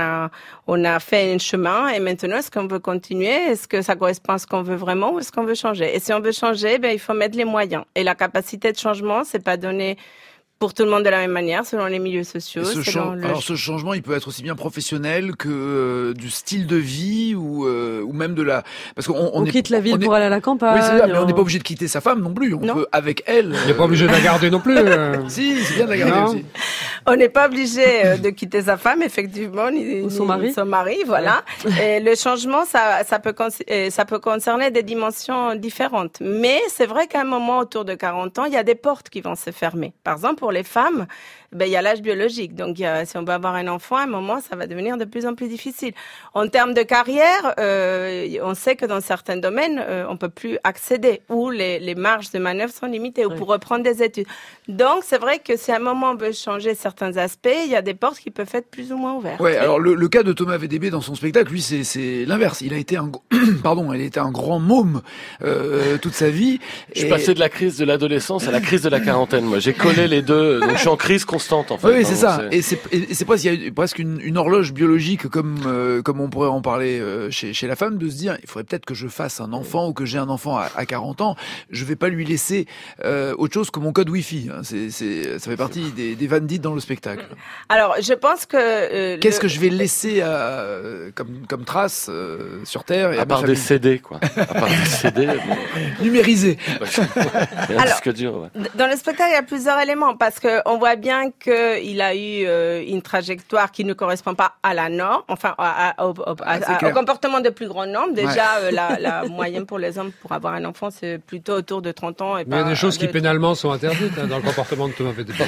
a fait un chemin et maintenant, est-ce qu'on veut continuer? Est-ce que ça correspond à ce qu'on veut vraiment ou est-ce qu'on veut changer? Et si on veut changer, il faut mettre les moyens. Et la capacité de changement, c'est pas donné pour tout le monde de la même manière, selon les milieux sociaux. Alors ce changement, il peut être aussi bien professionnel que du style de vie ou même de la... Parce qu'on quitte la ville pour aller à la campagne. Oui, c'est ça, mais on n'est pas obligé de quitter sa femme non plus. On peut avec elle... On n'est pas obligé de la garder non plus. Si, c'est bien de la garder aussi. On n'est pas obligé de quitter sa femme, effectivement, ou son mari, voilà. Et le changement, ça peut concerner des dimensions différentes. Mais c'est vrai qu'à un moment, autour de 40 ans, il y a des portes qui vont se fermer. Par exemple, pour les femmes, il y a l'âge biologique. Donc, si on veut avoir un enfant, à un moment, ça va devenir de plus en plus difficile. En termes de carrière, on sait que dans certains domaines, on peut plus accéder, ou les marges de manœuvre sont limitées, ou pour reprendre des études. Donc, c'est vrai que si à un moment on veut changer certains aspects, il y a des portes qui peuvent être plus ou moins ouvertes. Ouais, alors le cas de Thomas VDB dans son spectacle, lui, c'est l'inverse. Il a été un grand môme toute sa vie. Je suis passé de la crise de l'adolescence à la crise de la quarantaine. Moi, j'ai collé les deux, donc je suis en crise constante en fait. Oui, c'est ça. Et c'est presque une horloge biologique comme on pourrait en parler chez la femme, de se dire il faudrait peut-être que je fasse un enfant ou que j'ai un enfant à 40 ans. Je vais pas lui laisser autre chose que mon code Wi-Fi. Hein. Ça fait partie des vannes dites dans le spectacle. Alors, je pense que qu'est-ce que je vais laisser comme trace sur Terre et à part des CD, quoi. À part des CD numérisés. Alors, dans le spectacle, il y a plusieurs éléments parce que on voit bien qu'il a eu une trajectoire qui ne correspond pas à la norme, enfin au comportement de plus grand nombre. Déjà, la moyenne pour les hommes pour avoir un enfant, c'est plutôt autour de 30 ans. Mais il y a des choses qui pénalement sont interdites dans le comportement de Thomas VDB.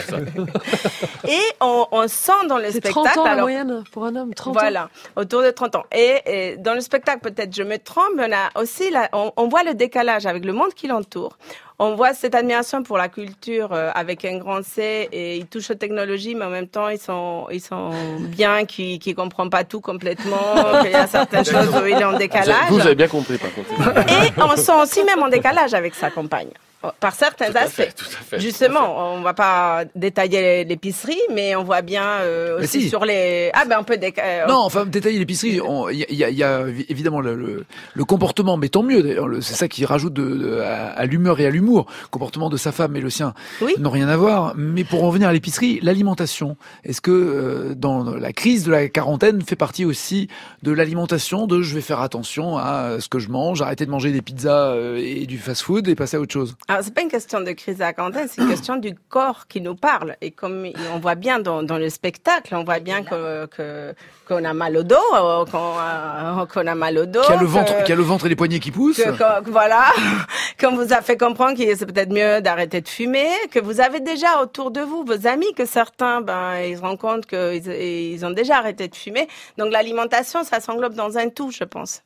Et on sent dans le spectacle... 30 ans la moyenne pour un homme, 30 ans. Voilà, autour de 30 ans. Et dans le spectacle, peut-être je me trompe, mais on a aussi on voit le décalage avec le monde qui l'entoure. On voit cette admiration pour la culture avec un grand C et ils touchent aux technologies, mais en même temps ils sont bien, qui comprennent pas tout complètement, qu'il y a certaines choses où il est en décalage. Vous avez bien compris par contre. Et on sent aussi même en décalage avec sa compagne. Par certains aspects. Justement, on va pas détailler l'épicerie, mais on voit bien aussi sur les... on peut non, enfin, détailler l'épicerie, il y a évidemment le comportement, mais tant mieux d'ailleurs, c'est ça qui rajoute à l'humeur et à l'humour. Le comportement de sa femme et le sien n'ont rien à voir, mais pour en revenir à l'épicerie, l'alimentation, est-ce que dans la crise de la quarantaine fait partie aussi de l'alimentation, je vais faire attention à ce que je mange, arrêter de manger des pizzas et du fast-food et passer à autre chose? Alors, c'est pas une question de crise de la quarantaine, c'est une question du corps qui nous parle. Et comme on voit bien dans le spectacle, on voit bien qu'on a mal au dos, qu'on a mal au dos. Qu'il y a le ventre et les poignets qui poussent. Voilà. Qu'on vous a fait comprendre que c'est peut-être mieux d'arrêter de fumer, que vous avez déjà autour de vous vos amis, que certains, ils se rendent compte qu'ils ont déjà arrêté de fumer. Donc, l'alimentation, ça s'englobe dans un tout, je pense.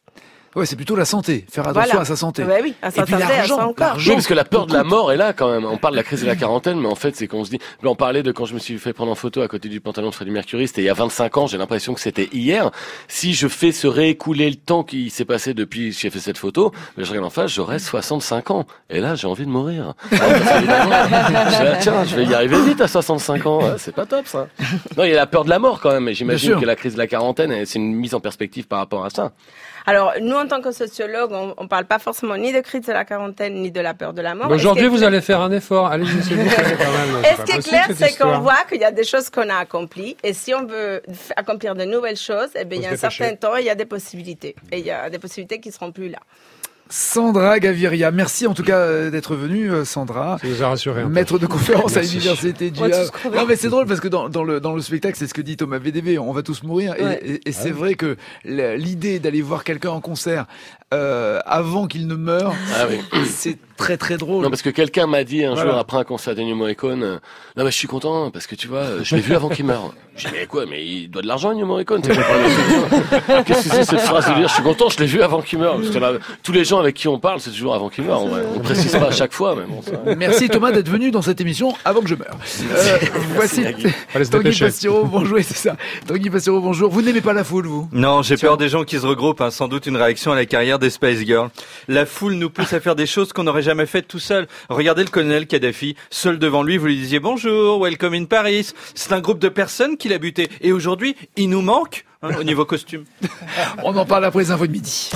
Ouais, c'est plutôt la santé. Faire attention à sa santé. Ouais, oui, à sa santé, à son corps. Oui, parce que la peur de la mort est là quand même. On parle de la crise de la quarantaine, mais en fait, c'est qu'on se dit. On parlait de quand je me suis fait prendre en photo à côté du pantalon de Freddie Mercury. C'était il y a 25 ans. J'ai l'impression que c'était hier. Si je fais se réécouler le temps qui s'est passé depuis que j'ai fait cette photo, je regarde en face, j'aurai 65 ans. Et là, j'ai envie de mourir. Tiens, je vais y arriver vite à 65 ans. C'est pas top, ça. Non, il y a la peur de la mort quand même. Et j'imagine que la crise de la quarantaine, c'est une mise en perspective par rapport à ça. Alors, nous, en tant que sociologues, on parle pas forcément ni de crise de la quarantaine, ni de la peur de la mort. Aujourd'hui, vous allez faire un effort. Allez-y, c'est bon, quand même. Et ce qui est clair, c'est qu'on voit qu'il y a des choses qu'on a accomplies. Et si on veut accomplir de nouvelles choses, eh bien, il y a un certain temps, il y a des possibilités. Et il y a des possibilités qui seront plus là. Sandra Gaviria, merci en tout cas d'être venue, Sandra. Ça nous a rassuré. Maître de conférence à l'université du Havre. Non mais c'est drôle parce que dans le spectacle, c'est ce que dit Thomas VDB, on va tous mourir. Et c'est vrai que l'idée d'aller voir quelqu'un en concert avant qu'il ne meure, c'est très très drôle. Non, parce que quelqu'un m'a dit un jour après un concert d'Ennio Morricone, non mais je suis content parce que tu vois, je l'ai vu avant qu'il meure. J'ai dit mais quoi, mais il doit de l'argent Ennio Morricone. Qu'est-ce que c'est cette phrase de dire je suis content, je l'ai vu avant qu'il meure. Parce que là, tous les gens avec qui on parle, c'est toujours avant qu'il meure. On précise pas à chaque fois, mais bon. Ça... Merci Thomas d'être venu dans cette émission avant que je meure. Voici Tanguy Pastiero, bonjour, c'est ça. Tanguy Pastiero, bonjour. Vous n'aimez pas la foule, vous? Non, j'ai peur des gens qui se regroupent. Sans doute une réaction à la carrière des Spice Girls. La foule nous pousse à faire des choses qu'on n'aurait jamais faites tout seul. Regardez le colonel Kadhafi, seul devant lui, vous lui disiez bonjour, welcome in Paris. C'est un groupe de personnes qui l'a buté. Et aujourd'hui, il nous manque au niveau costume. On en parle après les infos de midi.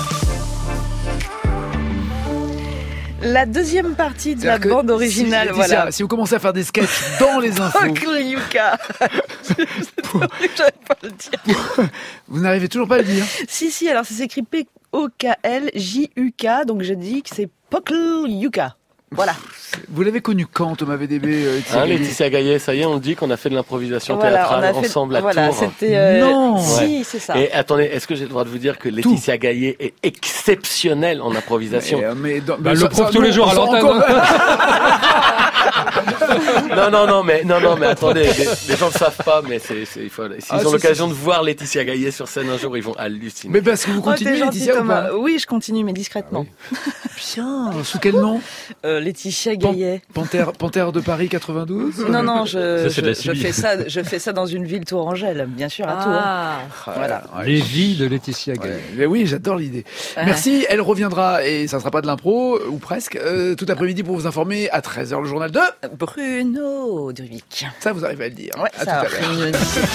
La deuxième partie de la bande originale, voilà. Si vous commencez à faire des sketchs dans les infos... Yuka. J'arrive pas à le dire. Vous n'arrivez toujours pas à le dire? Si, alors ça s'écrit P-O-K-L-J-U-K, donc je dis que c'est Yuka. Voilà. Vous l'avez connu quand, Thomas VDB? Laetitia Gaillet, ça y est, on le dit qu'on a fait de l'improvisation théâtrale ensemble à Tours. C'était non. Si, c'est ça. Et attendez, est-ce que j'ai le droit de vous dire que Laetitia Gaillet est exceptionnelle en improvisation? Mais elle le prouve tous les jours à l'antenne. Non, mais attendez, les gens ne savent pas, mais s'ils ont l'occasion de voir Laetitia Gaillet sur scène un jour, ils vont halluciner. Mais parce que vous continuez, Laetitia, ou pas? Oui, je continue, mais discrètement. Bien. Sous quel nom? Laetitia Gaillet. Panthère de Paris 92? Non, je fais ça dans une ville tourangelle, bien sûr, à Tours. Voilà. Les vies de Laetitia Gaillet. Mais oui, j'adore l'idée. Merci, elle reviendra, et ça ne sera pas de l'impro, ou presque, tout après-midi pour vous informer à 13h le journal de Bruno Duvic. Ça, vous arrivez à le dire. Ouais, à ça tout à l'heure.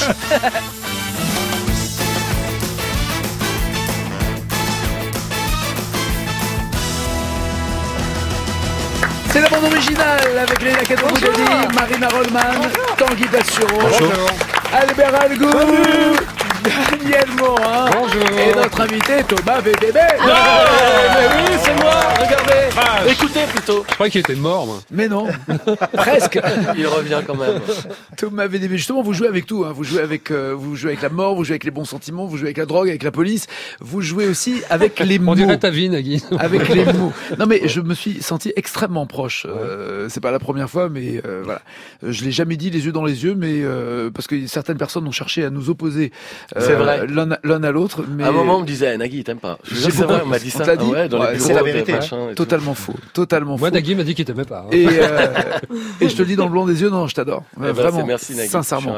C'est la bande originale avec Léna Kadroudi, Marina Rollman, Tanguy Pastiero, Albert Algou, Daniel Morin et notre invité Thomas VDB. Mais oui, c'est moi, regardez. Écoutez plutôt. Je croyais qu'il était mort, moi. Mais non, presque. Il revient quand même. Thomas VDB, justement, vous jouez avec tout. Vous jouez avec la mort, vous jouez avec les bons sentiments, vous jouez avec la drogue, avec la police. Vous jouez aussi avec les mots. On dirait ta vie, Nagui. Avec les mots. Non, mais je me suis senti extrêmement proche. C'est pas la première fois, mais voilà. Je l'ai jamais dit les yeux dans les yeux, mais parce que certaines personnes ont cherché à nous opposer l'un à l'autre. Mais... À un moment, on me disait, Nagui, il t'aime pas. C'est vrai, on m'a dit ça. C'est la vérité. Totalement faux. Moi, Nagui m'a dit qu'il t'aimait pas. Et je te le dis dans le blanc des yeux, non, je t'adore. Vraiment. Merci, Nagui. Sincèrement.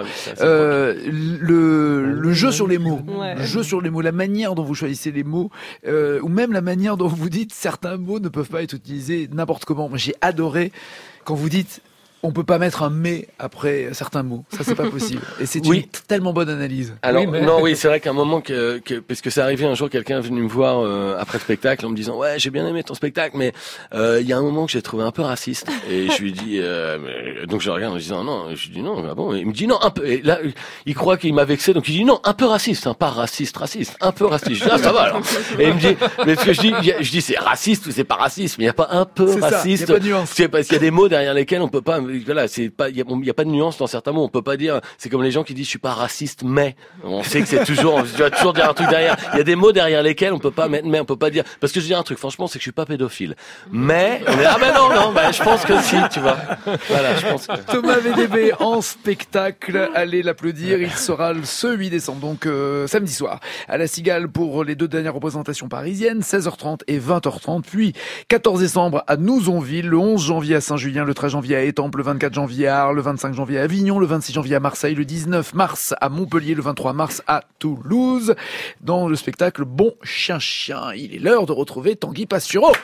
Le jeu sur les mots. Le jeu sur les mots, la manière dont vous choisissez les mots, ou même la manière dont vous dites certains mots ne peuvent pas être utilisés n'importe comment. Moi, j'ai adoré quand vous dites on peut pas mettre un mais après certains mots. Ça, c'est pas possible. Et c'est une tellement bonne analyse. Alors, c'est vrai qu'à un moment parce que c'est arrivé un jour, quelqu'un est venu me voir après le spectacle en me disant ouais, j'ai bien aimé ton spectacle, mais il y a un moment que j'ai trouvé un peu raciste. Et je lui dis donc je regarde en disant non, je lui dis non, ah bon, et il me dit non, un peu. Et là, il croit qu'il m'a vexé, donc il dit non, un peu raciste, pas raciste, un peu raciste. Je dis ça va alors. Et il me dit mais ce que je dis c'est raciste ou c'est pas raciste, mais il y a pas un peu raciste. Il y a pas de nuance. C'est parce qu'il y a des mots derrière lesquels on peut pas. voilà, c'est pas, il y a pas de nuance dans certains mots. On peut pas dire, c'est comme les gens qui disent je suis pas raciste, mais on sait que c'est toujours, tu vas toujours dire un truc derrière. Il y a des mots derrière lesquels on peut pas mettre, mais on peut pas dire, parce que je dis un truc, franchement, c'est que je suis pas pédophile. Mais, je pense que si, tu vois. Voilà, je pense que... Thomas VDB en spectacle, allez l'applaudir, il sera ce 8 décembre, donc samedi soir, à la Cigale pour les 2 dernières représentations parisiennes, 16h30 et 20h30, puis 14 décembre à Nouzonville, le 11 janvier à Saint-Julien, le 13 janvier à Étampes, le 24 janvier à Arles, le 25 janvier à Avignon, le 26 janvier à Marseille, le 19 mars à Montpellier, le 23 mars à Toulouse, dans le spectacle Bon Chien-Chien. Il est l'heure de retrouver Tanguy Pastureau.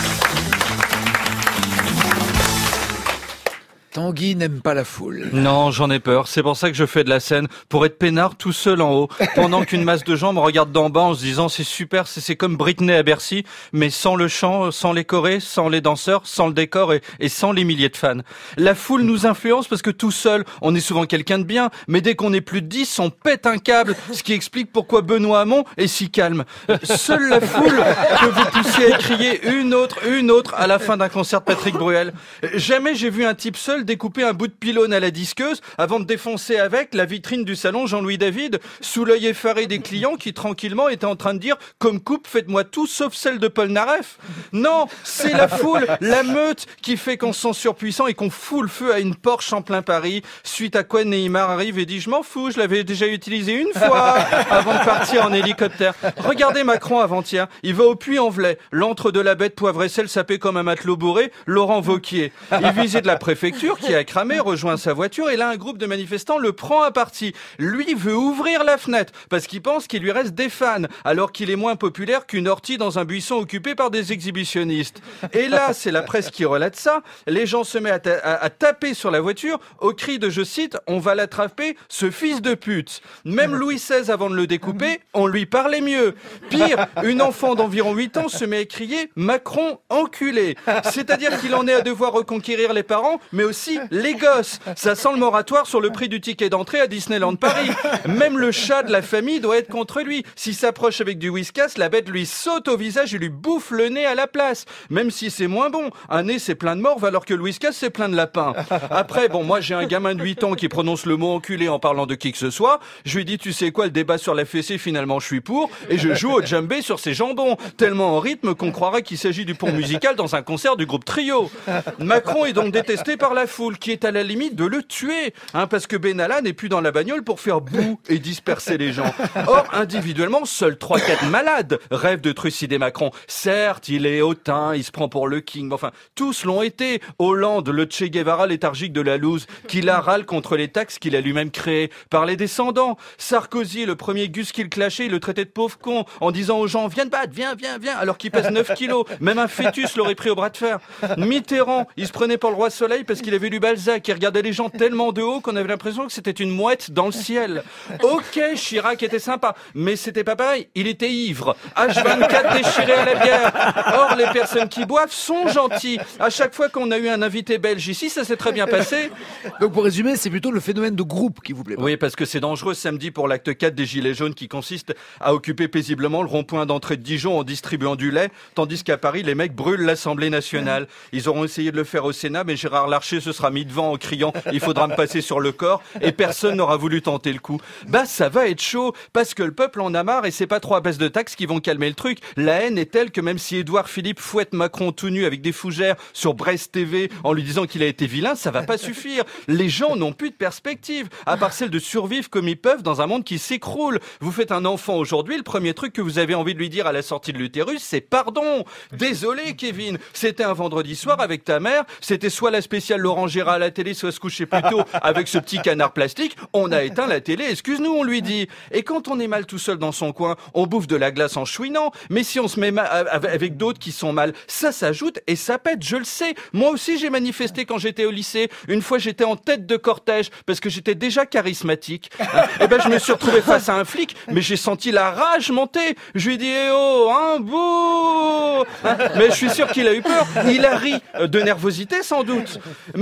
Tanguy n'aime pas la foule. Non, j'en ai peur. C'est pour ça que je fais de la scène, pour être peinard tout seul en haut, pendant qu'une masse de gens me regarde d'en bas en se disant c'est super, c'est comme Britney à Bercy, mais sans le chant, sans les chorés, sans les danseurs, sans le décor et sans les milliers de fans. La foule nous influence parce que tout seul, on est souvent quelqu'un de bien, mais dès qu'on est plus de 10, on pète un câble, ce qui explique pourquoi Benoît Hamon est si calme. Seule la foule peut vous pousser à crier une autre à la fin d'un concert de Patrick Bruel. Jamais j'ai vu un type seul découper un bout de pylône à la disqueuse avant de défoncer avec la vitrine du salon Jean-Louis David sous l'œil effaré des clients qui tranquillement étaient en train de dire comme coupe faites-moi tout sauf celle de Paul Naref. Non, c'est la foule, la meute qui fait qu'on se sent surpuissant et qu'on fout le feu à une Porsche en plein Paris, suite à quoi Neymar arrive et dit je m'en fous, je l'avais déjà utilisé une fois avant de partir en hélicoptère. Regardez Macron avant-hier, il va au Puy-en-Velay, l'antre de la bête poivre et sel sapé comme un matelot bourré, Laurent Wauquiez. Il visait de la préfecture qui a cramé, rejoint sa voiture et là un groupe de manifestants le prend à partie. Lui veut ouvrir la fenêtre parce qu'il pense qu'il lui reste des fans alors qu'il est moins populaire qu'une ortie dans un buisson occupé par des exhibitionnistes. Et là, c'est la presse qui relate ça, les gens se mettent à taper sur la voiture au cri de, je cite, on va l'attraper, ce fils de pute. Même Louis XVI, avant de le découper, on lui parlait mieux. Pire, une enfant d'environ 8 ans se met à crier Macron enculé. C'est-à-dire qu'il en est à devoir reconquérir les parents, mais aussi les gosses. Ça sent le moratoire sur le prix du ticket d'entrée à Disneyland Paris. Même le chat de la famille doit être contre lui. S'il s'approche avec du whiskas, la bête lui saute au visage et lui bouffe le nez à la place. Même si c'est moins bon. Un nez, c'est plein de morve, alors que le whiskas, c'est plein de lapins. Après, bon, moi, j'ai un gamin de 8 ans qui prononce le mot enculé en parlant de qui que ce soit. Je lui dis, tu sais quoi, le débat sur la fessée, finalement, je suis pour. Et je joue au djembé sur ses jambons. Tellement en rythme qu'on croirait qu'il s'agit du pont musical dans un concert du groupe Trio. Macron est donc détesté par la foule qui est à la limite de le tuer, parce que Benalla n'est plus dans la bagnole pour faire boue et disperser les gens. Or, individuellement, seuls 3-4 malades rêvent de trucider Macron. Certes, il est hautain, il se prend pour le king, mais enfin, tous l'ont été. Hollande, le Che Guevara léthargique de la loose, qui la râle contre les taxes qu'il a lui-même créées par les descendants. Sarkozy, le premier Gus qu'il clashait, il le traitait de pauvre con, en disant aux gens, viens te battre, viens, alors qu'il pèse 9 kilos. Même un fœtus l'aurait pris au bras de fer. Mitterrand, il se prenait pour le roi Soleil parce qu'il avait lu Balzac, qui regardait les gens tellement de haut qu'on avait l'impression que c'était une mouette dans le ciel. Ok, Chirac était sympa, mais c'était pas pareil, il était ivre. H24 déchiré à la bière. Or, les personnes qui boivent sont gentilles. À chaque fois qu'on a eu un invité belge ici, ça s'est très bien passé. Donc pour résumer, c'est plutôt le phénomène de groupe qui vous plaît pas. Oui, parce que c'est dangereux samedi pour l'acte 4 des Gilets jaunes qui consiste à occuper paisiblement le rond-point d'entrée de Dijon en distribuant du lait, tandis qu'à Paris, les mecs brûlent l'Assemblée nationale. Ils auront essayé de le faire au Sénat, mais Gérard Larcher se sera mis devant en criant « Il faudra me passer sur le corps » et personne n'aura voulu tenter le coup. Bah, ça va être chaud, parce que le peuple en a marre et c'est pas 3 baisses de taxes qui vont calmer le truc. La haine est telle que même si Édouard Philippe fouette Macron tout nu avec des fougères sur Brest TV en lui disant qu'il a été vilain, ça va pas suffire. Les gens n'ont plus de perspective, à part celle de survivre comme ils peuvent dans un monde qui s'écroule. Vous faites un enfant aujourd'hui, le premier truc que vous avez envie de lui dire à la sortie de l'utérus, c'est pardon. Désolé, Kevin, c'était un vendredi soir avec ta mère, c'était soit la spéciale Laurent Gérard à la télé, soit se coucher plus tôt avec ce petit canard plastique, on a éteint la télé, excuse-nous, on lui dit. Et quand on est mal tout seul dans son coin, on bouffe de la glace en chouinant, mais si on se met mal avec d'autres qui sont mal, ça s'ajoute et ça pète, je le sais. Moi aussi j'ai manifesté quand j'étais au lycée, une fois j'étais en tête de cortège, parce que j'étais déjà charismatique. Et ben je me suis retrouvé face à un flic, mais j'ai senti la rage monter. Je lui ai dit, eh oh, un bouh. Mais je suis sûr qu'il a eu peur, il a ri, de nervosité sans doute. Mais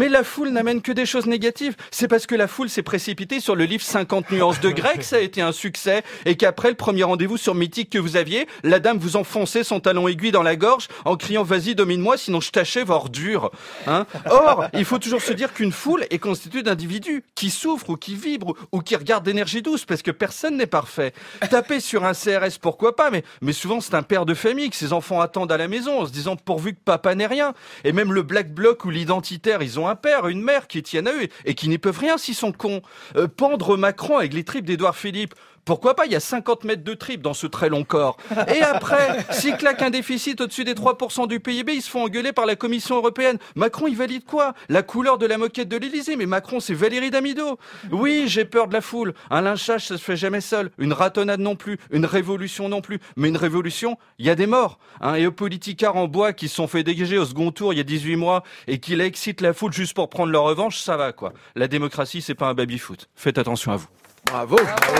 Mais la foule n'amène que des choses négatives. C'est parce que la foule s'est précipitée sur le livre 50 nuances de grec, ça a été un succès, et qu'après le premier rendez-vous sur Mythique que vous aviez, la dame vous enfonçait son talon aiguille dans la gorge en criant « Vas-y, domine-moi, sinon je t'achève, ordure ». Or, il faut toujours se dire qu'une foule est constituée d'individus qui souffrent ou qui vibrent ou qui regardent d'énergie douce, parce que personne n'est parfait. Taper sur un CRS, pourquoi pas, mais souvent c'est un père de famille que ses enfants attendent à la maison en se disant pourvu que papa n'ait rien. Et même le Black Bloc ou l'identitaire, ils ont un père, une mère qui tiennent à eux et qui n'y peuvent rien s'ils sont cons. Pendre Macron avec les tripes d'Édouard Philippe, pourquoi pas, il y a 50 mètres de tripes dans ce très long corps. Et après, s'ils claquent un déficit au-dessus des 3% du PIB, ils se font engueuler par la Commission européenne. Macron, il valide quoi? La couleur de la moquette de l'Élysée. Mais Macron, c'est Valérie Damido. Oui, j'ai peur de la foule. Un lynchage, ça se fait jamais seul. Une ratonnade non plus. Une révolution non plus. Mais une révolution, il y a des morts. Et aux politicards en bois qui se sont fait dégager au second tour il y a 18 mois et qui excitent la foule juste pour prendre leur revanche, ça va, quoi. La démocratie, c'est pas un baby-foot. Faites attention à vous. Bravo.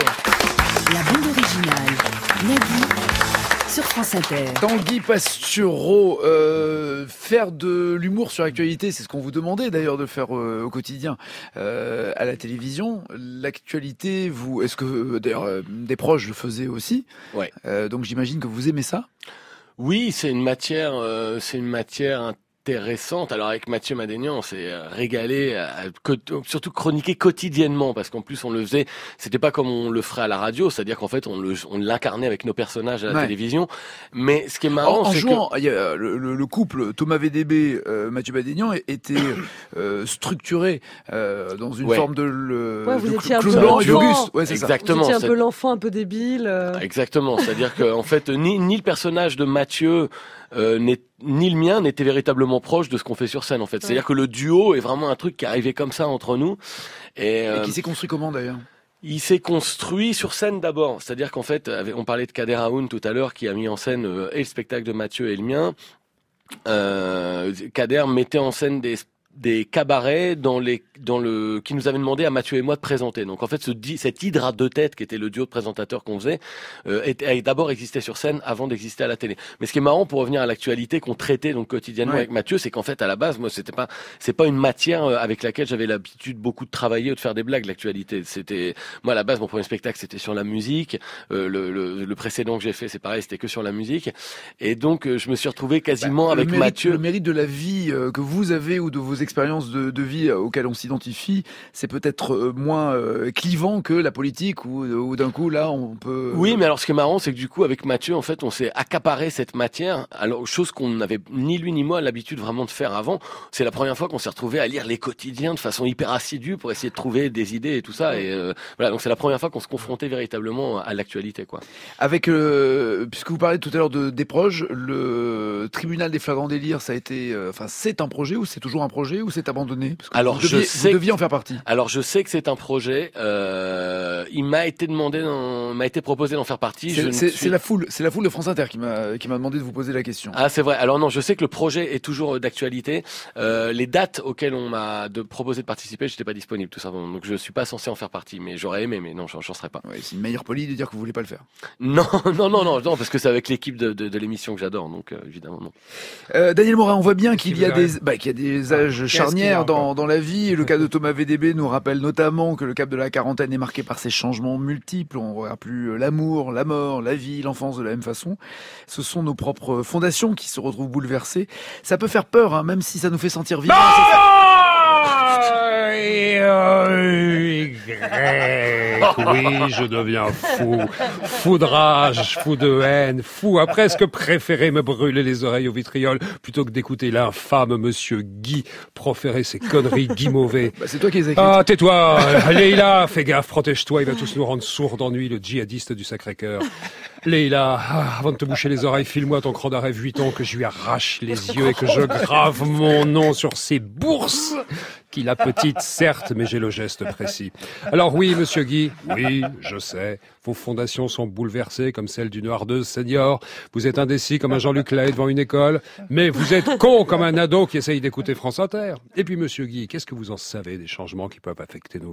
La bande originale, Nagui, sur France Inter. Tanguy Pastureau, faire de l'humour sur l'actualité, c'est ce qu'on vous demandait d'ailleurs de faire au quotidien à la télévision. L'actualité, est-ce que d'ailleurs des proches le faisaient aussi? Ouais. Donc j'imagine que vous aimez ça? Oui, c'est une matière intéressante. Alors avec Mathieu Madénian, on s'est régalé, surtout chroniquer quotidiennement, parce qu'en plus on le faisait, c'était pas comme on le ferait à la radio, c'est-à-dire qu'en fait on l'incarnait avec nos personnages à la télévision. Mais ce qui est marrant, en c'est jouant, il y a le couple Thomas VDB, Mathieu Madénian était structuré dans une forme de vous étiez un peu blanc et l'enfant. Ouais, c'est exactement. Vous étiez un peu l'enfant, un peu débile. Exactement, c'est-à-dire que en fait ni le personnage de Mathieu ni le mien n'était véritablement proche de ce qu'on fait sur scène en fait. C'est-à-dire que le duo est vraiment un truc qui arrivait comme ça entre nous. Et qui s'est construit comment d'ailleurs? Il s'est construit sur scène d'abord. C'est-à-dire qu'en fait, on parlait de Kader Aoun tout à l'heure qui a mis en scène et le spectacle de Mathieu et le mien. Kader mettait en scène des cabarets qui nous avaient demandé à Mathieu et moi de présenter. Donc en fait, cette hydre à deux têtes qui était le duo de présentateurs qu'on faisait, a d'abord existé sur scène avant d'exister à la télé. Mais ce qui est marrant pour revenir à l'actualité qu'on traitait donc quotidiennement avec Mathieu, c'est qu'en fait à la base, moi c'est pas une matière avec laquelle j'avais l'habitude beaucoup de travailler ou de faire des blagues. L'actualité, moi à la base mon premier spectacle c'était sur la musique. Le précédent que j'ai fait c'est pareil, c'était que sur la musique. Et donc je me suis retrouvé quasiment avec Mathieu. Le mérite de la vie que vous avez ou de vos expériences de vie auxquelles on s'identifie, c'est peut-être moins clivant que la politique où d'un coup là on peut... Oui, mais alors ce qui est marrant c'est que du coup avec Mathieu en fait on s'est accaparé cette matière, alors chose qu'on n'avait ni lui ni moi l'habitude vraiment de faire avant. C'est la première fois qu'on s'est retrouvé à lire les quotidiens de façon hyper assidue pour essayer de trouver des idées et tout ça et voilà, donc c'est la première fois qu'on se confrontait véritablement à l'actualité quoi. Avec puisque vous parlez tout à l'heure des proches, le tribunal des flagrants délires, ça a été c'est un projet ou c'est toujours un projet ou c'est abandonné? Parce que alors vous deviez en faire partie. Alors je sais que c'est un projet. Il m'a été proposé d'en faire partie. C'est la foule de France Inter qui m'a demandé de vous poser la question. Ah c'est vrai. Alors non, je sais que le projet est toujours d'actualité. Les dates auxquelles on m'a proposé de participer, j'étais pas disponible tout simplement. Donc je suis pas censé en faire partie, mais j'aurais aimé, mais non, j'en serais pas. Ouais, c'est une meilleure polie de dire que vous voulez pas le faire. Non, parce que c'est avec l'équipe de l'émission que j'adore, donc évidemment non. Daniel Morin, on voit bien qu'il y a des âges charnières dans la vie. Le cas de Thomas VDB nous rappelle notamment que le cap de la quarantaine est marqué par ces changements multiples. On ne regarde plus l'amour, la mort, la vie, l'enfance de la même façon. Ce sont nos propres fondations qui se retrouvent bouleversées. Ça peut faire peur, hein, même si ça nous fait sentir vivants. Oui, je deviens fou. Fou de rage, fou de haine, fou à presque préférer me brûler les oreilles au vitriol plutôt que d'écouter l'infâme monsieur Guy proférer ses conneries Guy Mauvais. C'est toi qui les écris. Ah, tais-toi, Leïla, fais gaffe, protège-toi, il va tous nous rendre sourds d'ennui, le djihadiste du Sacré-Cœur. Leïla, avant de te boucher les oreilles, file-moi ton cran d'arrêt vuitton que je lui arrache les yeux et que je grave mon nom sur ses bourses. Qu'il a petite, certes, mais j'ai le geste précis. Alors oui, monsieur Guy, oui, je sais, vos fondations sont bouleversées comme celles d'une hardeuse senior. Vous êtes indécis comme un Jean-Luc Lahaye devant une école, mais vous êtes con comme un ado qui essaye d'écouter France Inter. Et puis monsieur Guy, qu'est-ce que vous en savez des changements qui peuvent affecter nos vies ?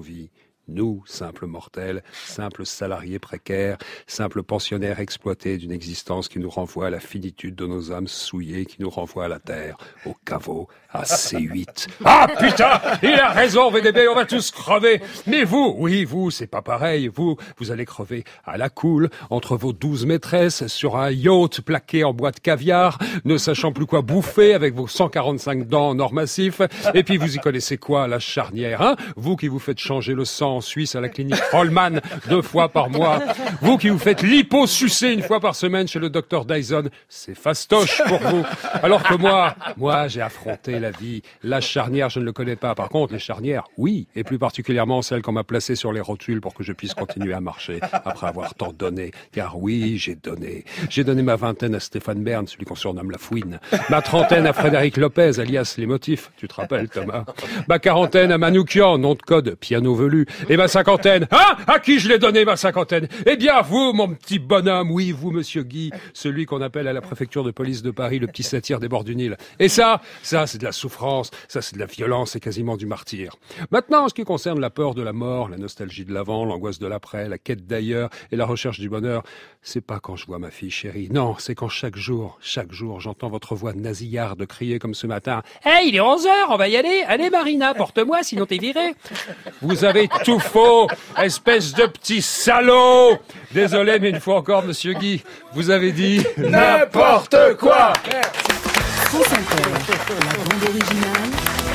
Nous, simples mortels, simples salariés précaires, simples pensionnaires exploités d'une existence qui nous renvoie à la finitude de nos âmes souillées, qui nous renvoie à la terre, au caveau, à C8. Ah putain, il a raison, VDB, on va tous crever. Mais vous, oui, vous, c'est pas pareil. Vous allez crever à la cool, entre vos 12 maîtresses, sur un yacht plaqué en bois de caviar, ne sachant plus quoi bouffer avec vos 145 dents en or massif. Et puis vous y connaissez quoi, la charnière, hein? Vous qui vous faites changer le sang en Suisse à la clinique Rollman 2 fois par mois. Vous qui vous faites liposucer 1 fois par semaine chez le docteur Dyson. C'est fastoche pour vous. Alors que moi, j'ai affronté la vie. La charnière, je ne le connais pas. Par contre, les charnières, oui. Et plus particulièrement celles qu'on m'a placées sur les rotules pour que je puisse continuer à marcher après avoir tant donné. Car oui, j'ai donné. J'ai donné ma vingtaine à Stéphane Bern, celui qu'on surnomme la fouine. Ma trentaine à Frédéric Lopez, alias Les Motifs. Tu te rappelles, Thomas? Ma quarantaine à Manoukian, nom de code, piano velu. Et ma cinquantaine, hein? À qui je l'ai donné, ma cinquantaine? Eh bien, vous, mon petit bonhomme, oui, vous, monsieur Guy, celui qu'on appelle à la préfecture de police de Paris le petit satire des bords du Nil. Et ça, c'est de la souffrance, ça, c'est de la violence et quasiment du martyre. Maintenant, en ce qui concerne la peur de la mort, la nostalgie de l'avant, l'angoisse de l'après, la quête d'ailleurs et la recherche du bonheur, c'est pas quand je vois ma fille chérie. Non, c'est quand chaque jour, j'entends votre voix nasillarde crier comme ce matin. Hey, il est 11h, on va y aller. Allez, Marina, porte-moi, sinon t'es viré. Vous avez tout faux, espèce de petit salaud. Désolé, mais une fois encore, monsieur Guy, vous avez dit n'importe quoi. France Inter, la bande originale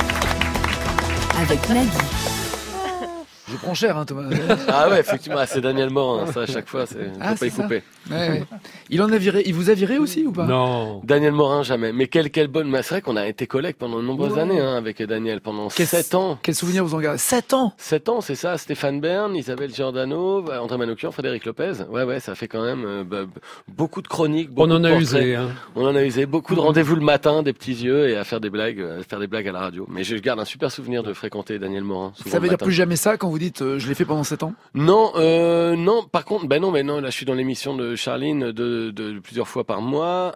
avec Nagui. Je prends cher, hein, Thomas. Ah ouais, effectivement, c'est Daniel Morin, ça à chaque fois, c'est faut pas y couper. Ouais. Il vous a viré aussi ou pas? Non. Daniel Morin, jamais. Mais quelle bonne, c'est vrai qu'on a été collègues pendant de nombreuses années, hein, avec Daniel, pendant 7 ans. Quel souvenir vous en gardez? 7 ans? 7 ans, c'est ça. Stéphane Bern, Isabelle Giordano, André Manoukian, Frédéric Lopez. Ouais, ça fait quand même beaucoup de chroniques. On en a usé, hein. On en a usé. Beaucoup de rendez-vous le matin, des petits yeux et à faire des blagues à la radio. Mais je garde un super souvenir de fréquenter Daniel Morin. Ça veut dire plus jamais ça quand vous dites je l'ai fait pendant 7 ans? Non, non. Par contre, non. Là, je suis dans l'émission de Charline de plusieurs fois par mois.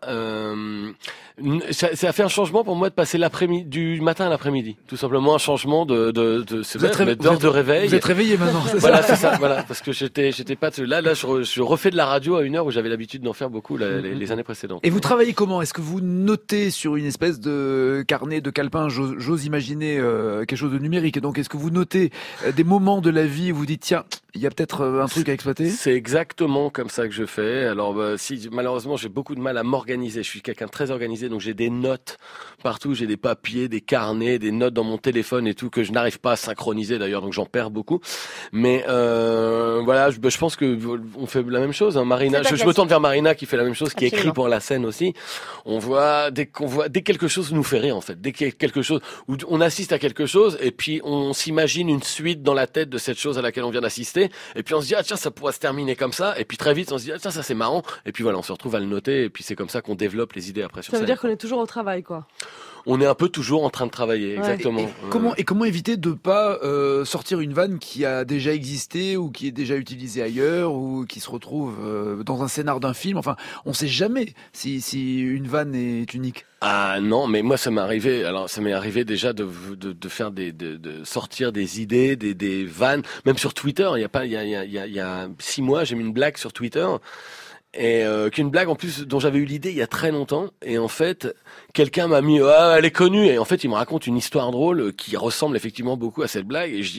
Ça a fait un changement pour moi de passer l'après-midi, du matin à l'après-midi. Tout simplement un changement d'heure de réveil. Vous êtes réveillé maintenant, c'est voilà, ça? C'est ça, voilà. Parce que j'étais pas là, je refais de la radio à une heure où j'avais l'habitude d'en faire beaucoup les années précédentes. Et vous travaillez comment? Est-ce que vous notez sur une espèce de carnet de calepin? J'ose imaginer quelque chose de numérique. Et donc, est-ce que vous notez des moments de la vie où vous dites, tiens, il y a peut-être un truc à exploiter? C'est exactement comme ça que je fais. Alors, si malheureusement, j'ai beaucoup de mal à m'organiser. Je suis quelqu'un de très organisé, donc j'ai des notes partout. J'ai des papiers, des carnets, des notes dans mon téléphone et tout que je n'arrive pas à synchroniser d'ailleurs, donc j'en perds beaucoup. Mais voilà, je pense que on fait la même chose. Hein. Marina, je me tourne vers Marina qui fait la même chose, qui écrit pour la scène aussi. Dès que quelque chose nous fait rire en fait, dès qu'il y a quelque chose où on assiste à quelque chose et puis on s'imagine une suite dans la tête de cette chose à laquelle on vient d'assister. Et puis on se dit, ah tiens, ça pourrait se terminer comme ça. Et puis très vite, on se dit, ah tiens, ça c'est marrant. Et puis voilà, on se retrouve à le noter. Et puis c'est comme ça qu'on développe les idées après sur scène. Ça veut dire qu'on est toujours au travail, quoi. On est un peu toujours en train de travailler, exactement. Et comment éviter de pas sortir une vanne qui a déjà existé ou qui est déjà utilisée ailleurs ou qui se retrouve dans un scénar d'un film? Enfin, on sait jamais si une vanne est unique. Ah non, mais moi ça m'est arrivé. Alors ça m'est arrivé déjà de faire de sortir des idées, des vannes, même sur Twitter. Il y a 6 mois, j'ai mis une blague sur Twitter. Et qu'une blague en plus dont j'avais eu l'idée il y a très longtemps, et en fait quelqu'un m'a mis elle est connue, et en fait il me raconte une histoire drôle qui ressemble effectivement beaucoup à cette blague, et je dis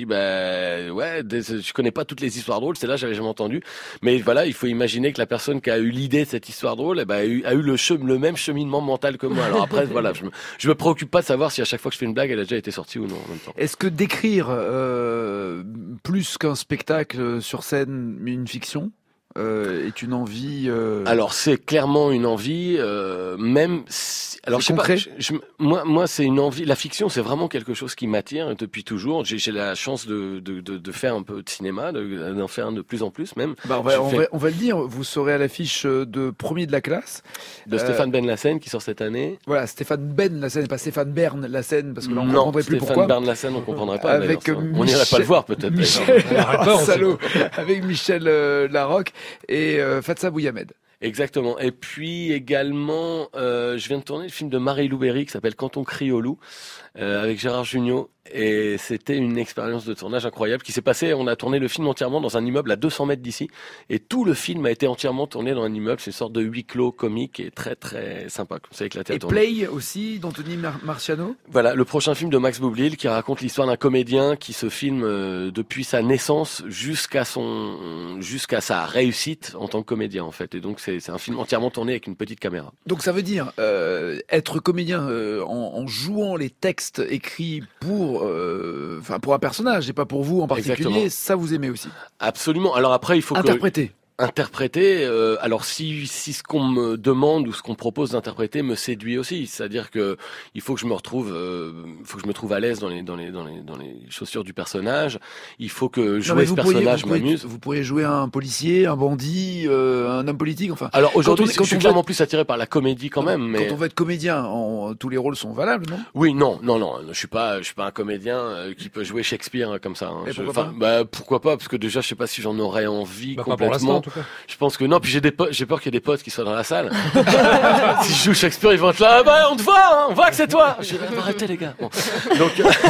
je connais pas toutes les histoires drôles, celle-là j'avais jamais entendu, mais voilà, il faut imaginer que la personne qui a eu l'idée de cette histoire drôle a eu le même cheminement mental que moi. Alors après voilà, je me préoccupe pas de savoir si à chaque fois que je fais une blague elle a déjà été sortie ou non en même temps. Est-ce que d'écrire plus qu'un spectacle sur scène une fiction est une envie Alors c'est clairement une envie, même si, alors je sais pas, moi c'est une envie. La fiction c'est vraiment quelque chose qui m'attire depuis toujours. J'ai la chance de faire un peu de cinéma, d'en faire de plus en plus même. On va le dire. Vous serez à l'affiche de Premier de la classe de Stéphane Bern-Lassène qui sort cette année. Voilà, Stéphane Bern-Lassène, pas Stéphane Bern-Lassène, parce que là on ne comprendrait plus pourquoi. Stéphane Bern-Lassène, on comprendrait pas. Avec on n'irait pas le voir peut-être. Avec Michel Larocque et Fatsa Bouyamed. Exactement. Et puis également, je viens de tourner le film de Marie-Lou Berry qui s'appelle Quand on crie au loup. avec Gérard Jugnot. Et c'était une expérience de tournage incroyable qui s'est passée. On a tourné le film entièrement dans un immeuble à 200 mètres d'ici. Et tout le film a été entièrement tourné dans un immeuble. C'est une sorte de huis clos comique et très très sympa. Comme ça, éclaté à tourner. Play aussi, d'Anthony Marciano. Voilà, le prochain film de Max Boublil qui raconte l'histoire d'un comédien qui se filme depuis sa naissance jusqu'à sa réussite en tant que comédien en fait. Et donc c'est un film entièrement tourné avec une petite caméra. Donc ça veut dire être comédien en jouant les textes écrits pour un personnage et pas pour vous en particulier. Exactement. Ça vous aimez aussi. Absolument. Alors après il faut interpréter, alors si ce qu'on me demande ou ce qu'on propose d'interpréter me séduit aussi, c'est-à-dire que il faut que je me retrouve, me trouve à l'aise dans les chaussures du personnage. Il faut que jouer ce personnage m'amuse. Vous pourriez jouer un policier, un bandit, un homme politique, enfin. Alors aujourd'hui, je suis clairement plus attiré par la comédie quand même. Mais quand on veut être comédien, tous les rôles sont valables, non? Oui, non, je suis pas un comédien qui peut jouer Shakespeare comme ça. Pourquoi pas? Parce que déjà, je sais pas si j'en aurais envie complètement. Je pense que non, puis j'ai peur qu'il y ait des potes qui soient dans la salle. Si je joue Shakespeare, ils vont être là, on te voit, on voit que c'est toi. Je vais arrêtez les gars. Bon. Donc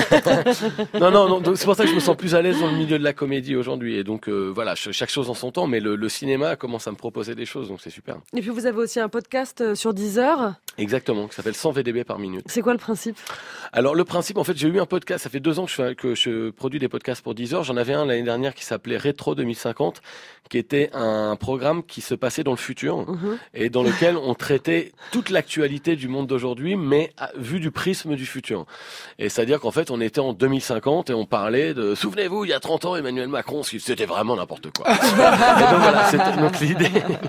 non, donc c'est pour ça que je me sens plus à l'aise dans le milieu de la comédie aujourd'hui. Et donc voilà, chaque chose en son temps, mais le cinéma commence à me proposer des choses, donc c'est super. Et puis vous avez aussi un podcast sur Deezer. Exactement, qui s'appelle 100 VDB par minute. C'est quoi le principe? Alors le principe, en fait, j'ai eu un podcast, ça fait 2 ans que je produis des podcasts pour Deezer. J'en avais un l'année dernière qui s'appelait Rétro 2050, qui était un programme qui se passait dans le futur et dans lequel on traitait toute l'actualité du monde d'aujourd'hui, mais vu du prisme du futur. Et c'est-à-dire qu'en fait, on était en 2050 et on parlait de, souvenez-vous, il y a 30 ans, Emmanuel Macron, c'était vraiment n'importe quoi. Et donc voilà, c'était notre idée.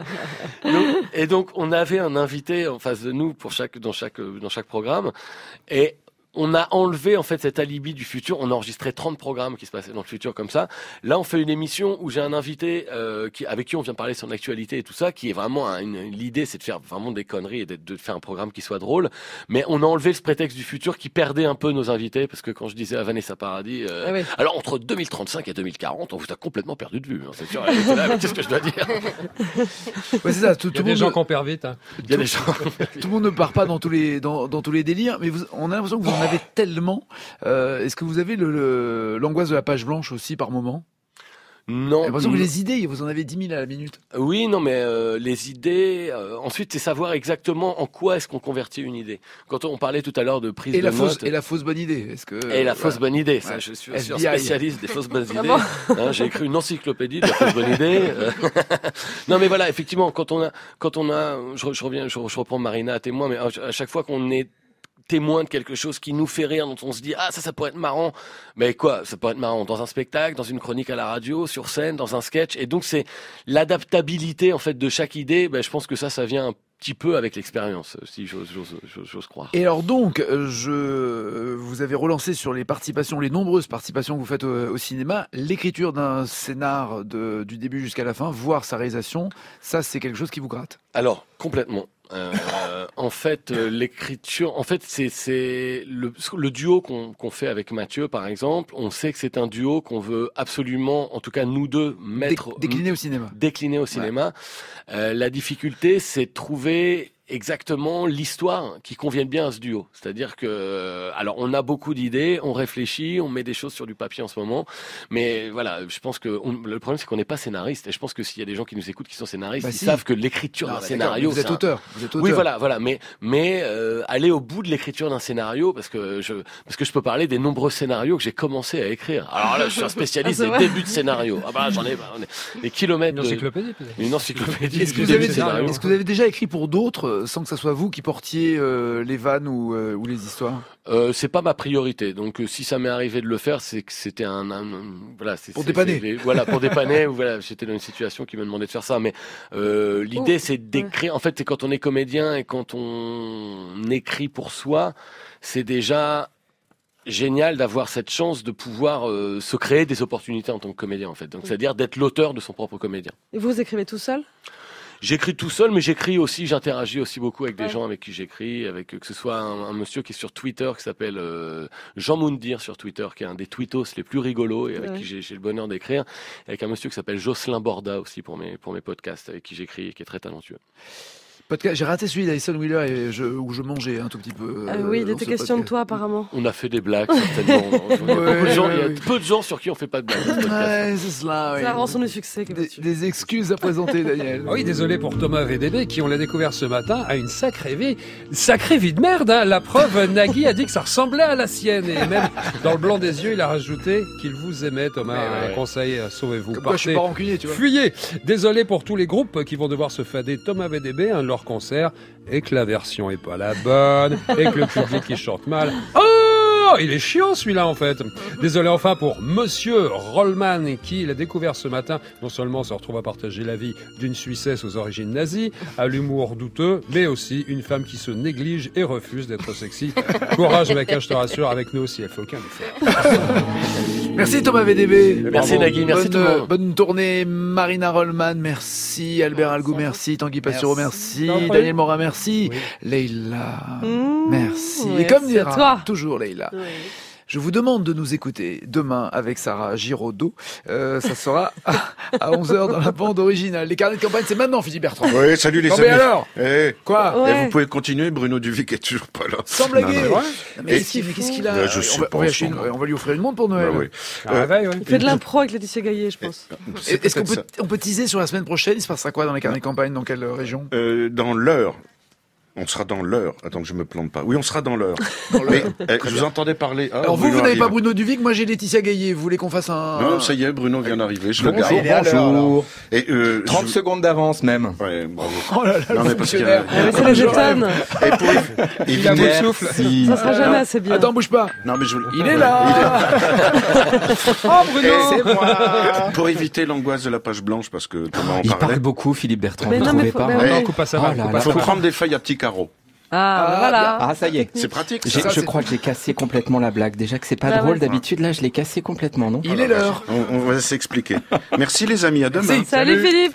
Et donc, on avait un invité en face de nous dans chaque programme, et on a enlevé en fait cet alibi du futur. On a enregistré 30 programmes qui se passaient dans le futur comme ça. Là, on fait une émission où j'ai un invité avec qui on vient parler sur l'actualité et tout ça, qui est vraiment l'idée, c'est de faire vraiment des conneries et de faire un programme qui soit drôle. Mais on a enlevé ce prétexte du futur qui perdait un peu nos invités, parce que quand je disais à Vanessa Paradis, alors entre 2035 et 2040, on vous a complètement perdu de vue. Hein, c'est sûr. Elle était là, mais qu'est-ce que je dois dire? Ouais, c'est ça. Il y a des gens qui en perdent vite. Hein. Il y a des gens. Tout le monde ne part pas dans tous les délires, mais on a l'impression que vous en avez tellement. Est-ce que vous avez l'angoisse de la page blanche aussi par moment? Non. J'ai l'impression que les idées, vous en avez 10 000 à la minute. Oui, non, mais les idées. Ensuite, c'est savoir exactement en quoi est-ce qu'on convertit une idée. Quand on parlait tout à l'heure de prise de notes. Et la fausse bonne idée. Fausse bonne idée. Ça, je suis un spécialiste des fausses bonnes idées. J'ai écrit une encyclopédie de la fausse bonne idée. Non, mais voilà, effectivement, quand on a, je reprends Marina à témoin, mais à chaque fois qu'on est témoin de quelque chose qui nous fait rire, dont on se dit ça pourrait être marrant, mais quoi, ça pourrait être marrant dans un spectacle, dans une chronique à la radio, sur scène, dans un sketch, et donc c'est l'adaptabilité en fait de chaque idée. Je pense que ça vient un petit peu avec l'expérience, si j'ose croire. Et alors donc, vous avez relancé sur les nombreuses participations que vous faites au cinéma, l'écriture d'un scénar du début jusqu'à la fin, voire sa réalisation, ça c'est quelque chose qui vous gratte? Alors, complètement. En fait, l'écriture, c'est le duo qu'on fait avec Mathieu, par exemple. On sait que c'est un duo qu'on veut absolument, en tout cas nous deux, décliner au cinéma. Ouais. La difficulté, c'est de trouver exactement l'histoire qui convienne bien à ce duo. C'est-à-dire que, alors on a beaucoup d'idées, on réfléchit, on met des choses sur du papier en ce moment, mais voilà, je pense que le problème c'est qu'on n'est pas scénariste, et je pense que s'il y a des gens qui nous écoutent qui sont scénaristes, ils savent que l'écriture d'un scénario... Vous êtes auteur. Oui, voilà, mais aller au bout de l'écriture d'un scénario, parce que je peux parler des nombreux scénarios que j'ai commencé à écrire. Alors là, je suis un spécialiste des débuts de scénario. J'en ai des kilomètres. Une encyclopédie. Est-ce que vous avez déjà écrit pour d'autres sans que ça soit vous qui portiez les vannes ou les histoires? C'est pas ma priorité. Donc si ça m'est arrivé de le faire, c'est que c'était pour dépanner. Pour dépanner. Voilà, j'étais dans une situation qui me demandait de faire ça. Mais l'idée, c'est d'écrire. En fait, c'est quand on est comédien et quand on écrit pour soi, c'est déjà génial d'avoir cette chance de pouvoir se créer des opportunités en tant que comédien, en fait. Donc c'est-à-dire d'être l'auteur de son propre comédien. Et vous écrivez tout seul? J'écris tout seul, mais j'interagis aussi beaucoup avec des gens avec qui j'écris, que ce soit un monsieur qui est sur Twitter, qui s'appelle Jean Moundir sur Twitter, qui est un des tweetos les plus rigolos et avec qui j'ai le bonheur d'écrire, avec un monsieur qui s'appelle Jocelyn Borda aussi pour mes podcasts, avec qui j'écris et qui est très talentueux. podcast. J'ai raté celui d'Alison Wheeler où je mangeais un tout petit peu. Oui, il était question de toi apparemment. On a fait des blagues certainement. Il y a peu de gens sur qui on fait pas de blagues. Ouais, c'est cela. C'est la rançon du succès. Des excuses à présenter, Daniel. Oui, désolé pour Thomas VDB qui, on l'a découvert ce matin, a une sacrée vie de merde. Hein. La preuve, Nagui a dit que ça ressemblait à la sienne et même dans le blanc des yeux, il a rajouté qu'il vous aimait. Thomas, un conseil, sauvez-vous. Comme quoi, je suis pas rancunier, tu vois. Fuyez. Désolé pour tous les groupes qui vont devoir se fader Thomas VDB, un de leurs concerts, et que la version est pas la bonne, et que le public qui chante mal. Oh, il est chiant celui-là en fait. Désolé enfin pour Monsieur Rollman qui l'a découvert ce matin, non seulement se retrouve à partager la vie d'une Suissesse aux origines nazies, à l'humour douteux, mais aussi une femme qui se néglige et refuse d'être sexy. Courage mec, je te rassure, avec nous aussi, elle fait aucun effort. Merci Thomas VDB. Merci Nagui, merci tout le monde. Bonne tournée Marina Rollman, merci Albert Algou, merci Tanguy Pastureau, merci Daniel Morin, merci Leïla, merci. Et comme dira toujours Leïla, je vous demande de nous écouter demain avec Sarah Giraudot. Ça sera à 11h dans la bande originale. Les carnets de campagne, c'est maintenant, Philippe Bertrand. Oui, salut les amis. Mais alors Quoi Vous pouvez continuer, Bruno Duvic est toujours pas là. Sans blaguer. Mais qu'est-ce qu'il a On va lui offrir une montre pour Noël. Il fait de l'impro avec Laetitia Gaillet, je pense. Est-ce qu'on peut teaser sur la semaine prochaine? Il se passera quoi dans les carnets de campagne? Dans quelle région? Dans l'Eure. On sera dans l'Eure. Attends que je me plante pas. Oui, on sera dans l'Eure. Mais je vous entendais parler. Alors vous n'avez pas Bruno Duvic, moi j'ai Laetitia Gaillet. Vous voulez qu'on fasse un... Non, ça y est, Bruno vient d'arriver. Je le garde. Bonjour. Et 30 secondes d'avance même. Ouais, bravo. Oh là là, non, mais parce que c'est les étonnes. Et pour il a un souffle. Ça sera jamais assez bien. Attends, bouge pas. Non, mais il est là. Oh Bruno, c'est moi. Pour éviter l'angoisse de la page blanche, parce que Thomas en parlait. Il parle beaucoup, Philippe Bertrand. Mais vous trouvez pas? Non, coupe pas ça. Il faut prendre des feuilles à petits carreaux. Voilà. Ah, ça y est. C'est pratique. Je crois que j'ai cassé complètement la blague. Déjà que c'est pas drôle. D'habitude, là, je l'ai cassé complètement, non? Il est l'heure. On va s'expliquer. Merci les amis. À demain. Salut Philippe.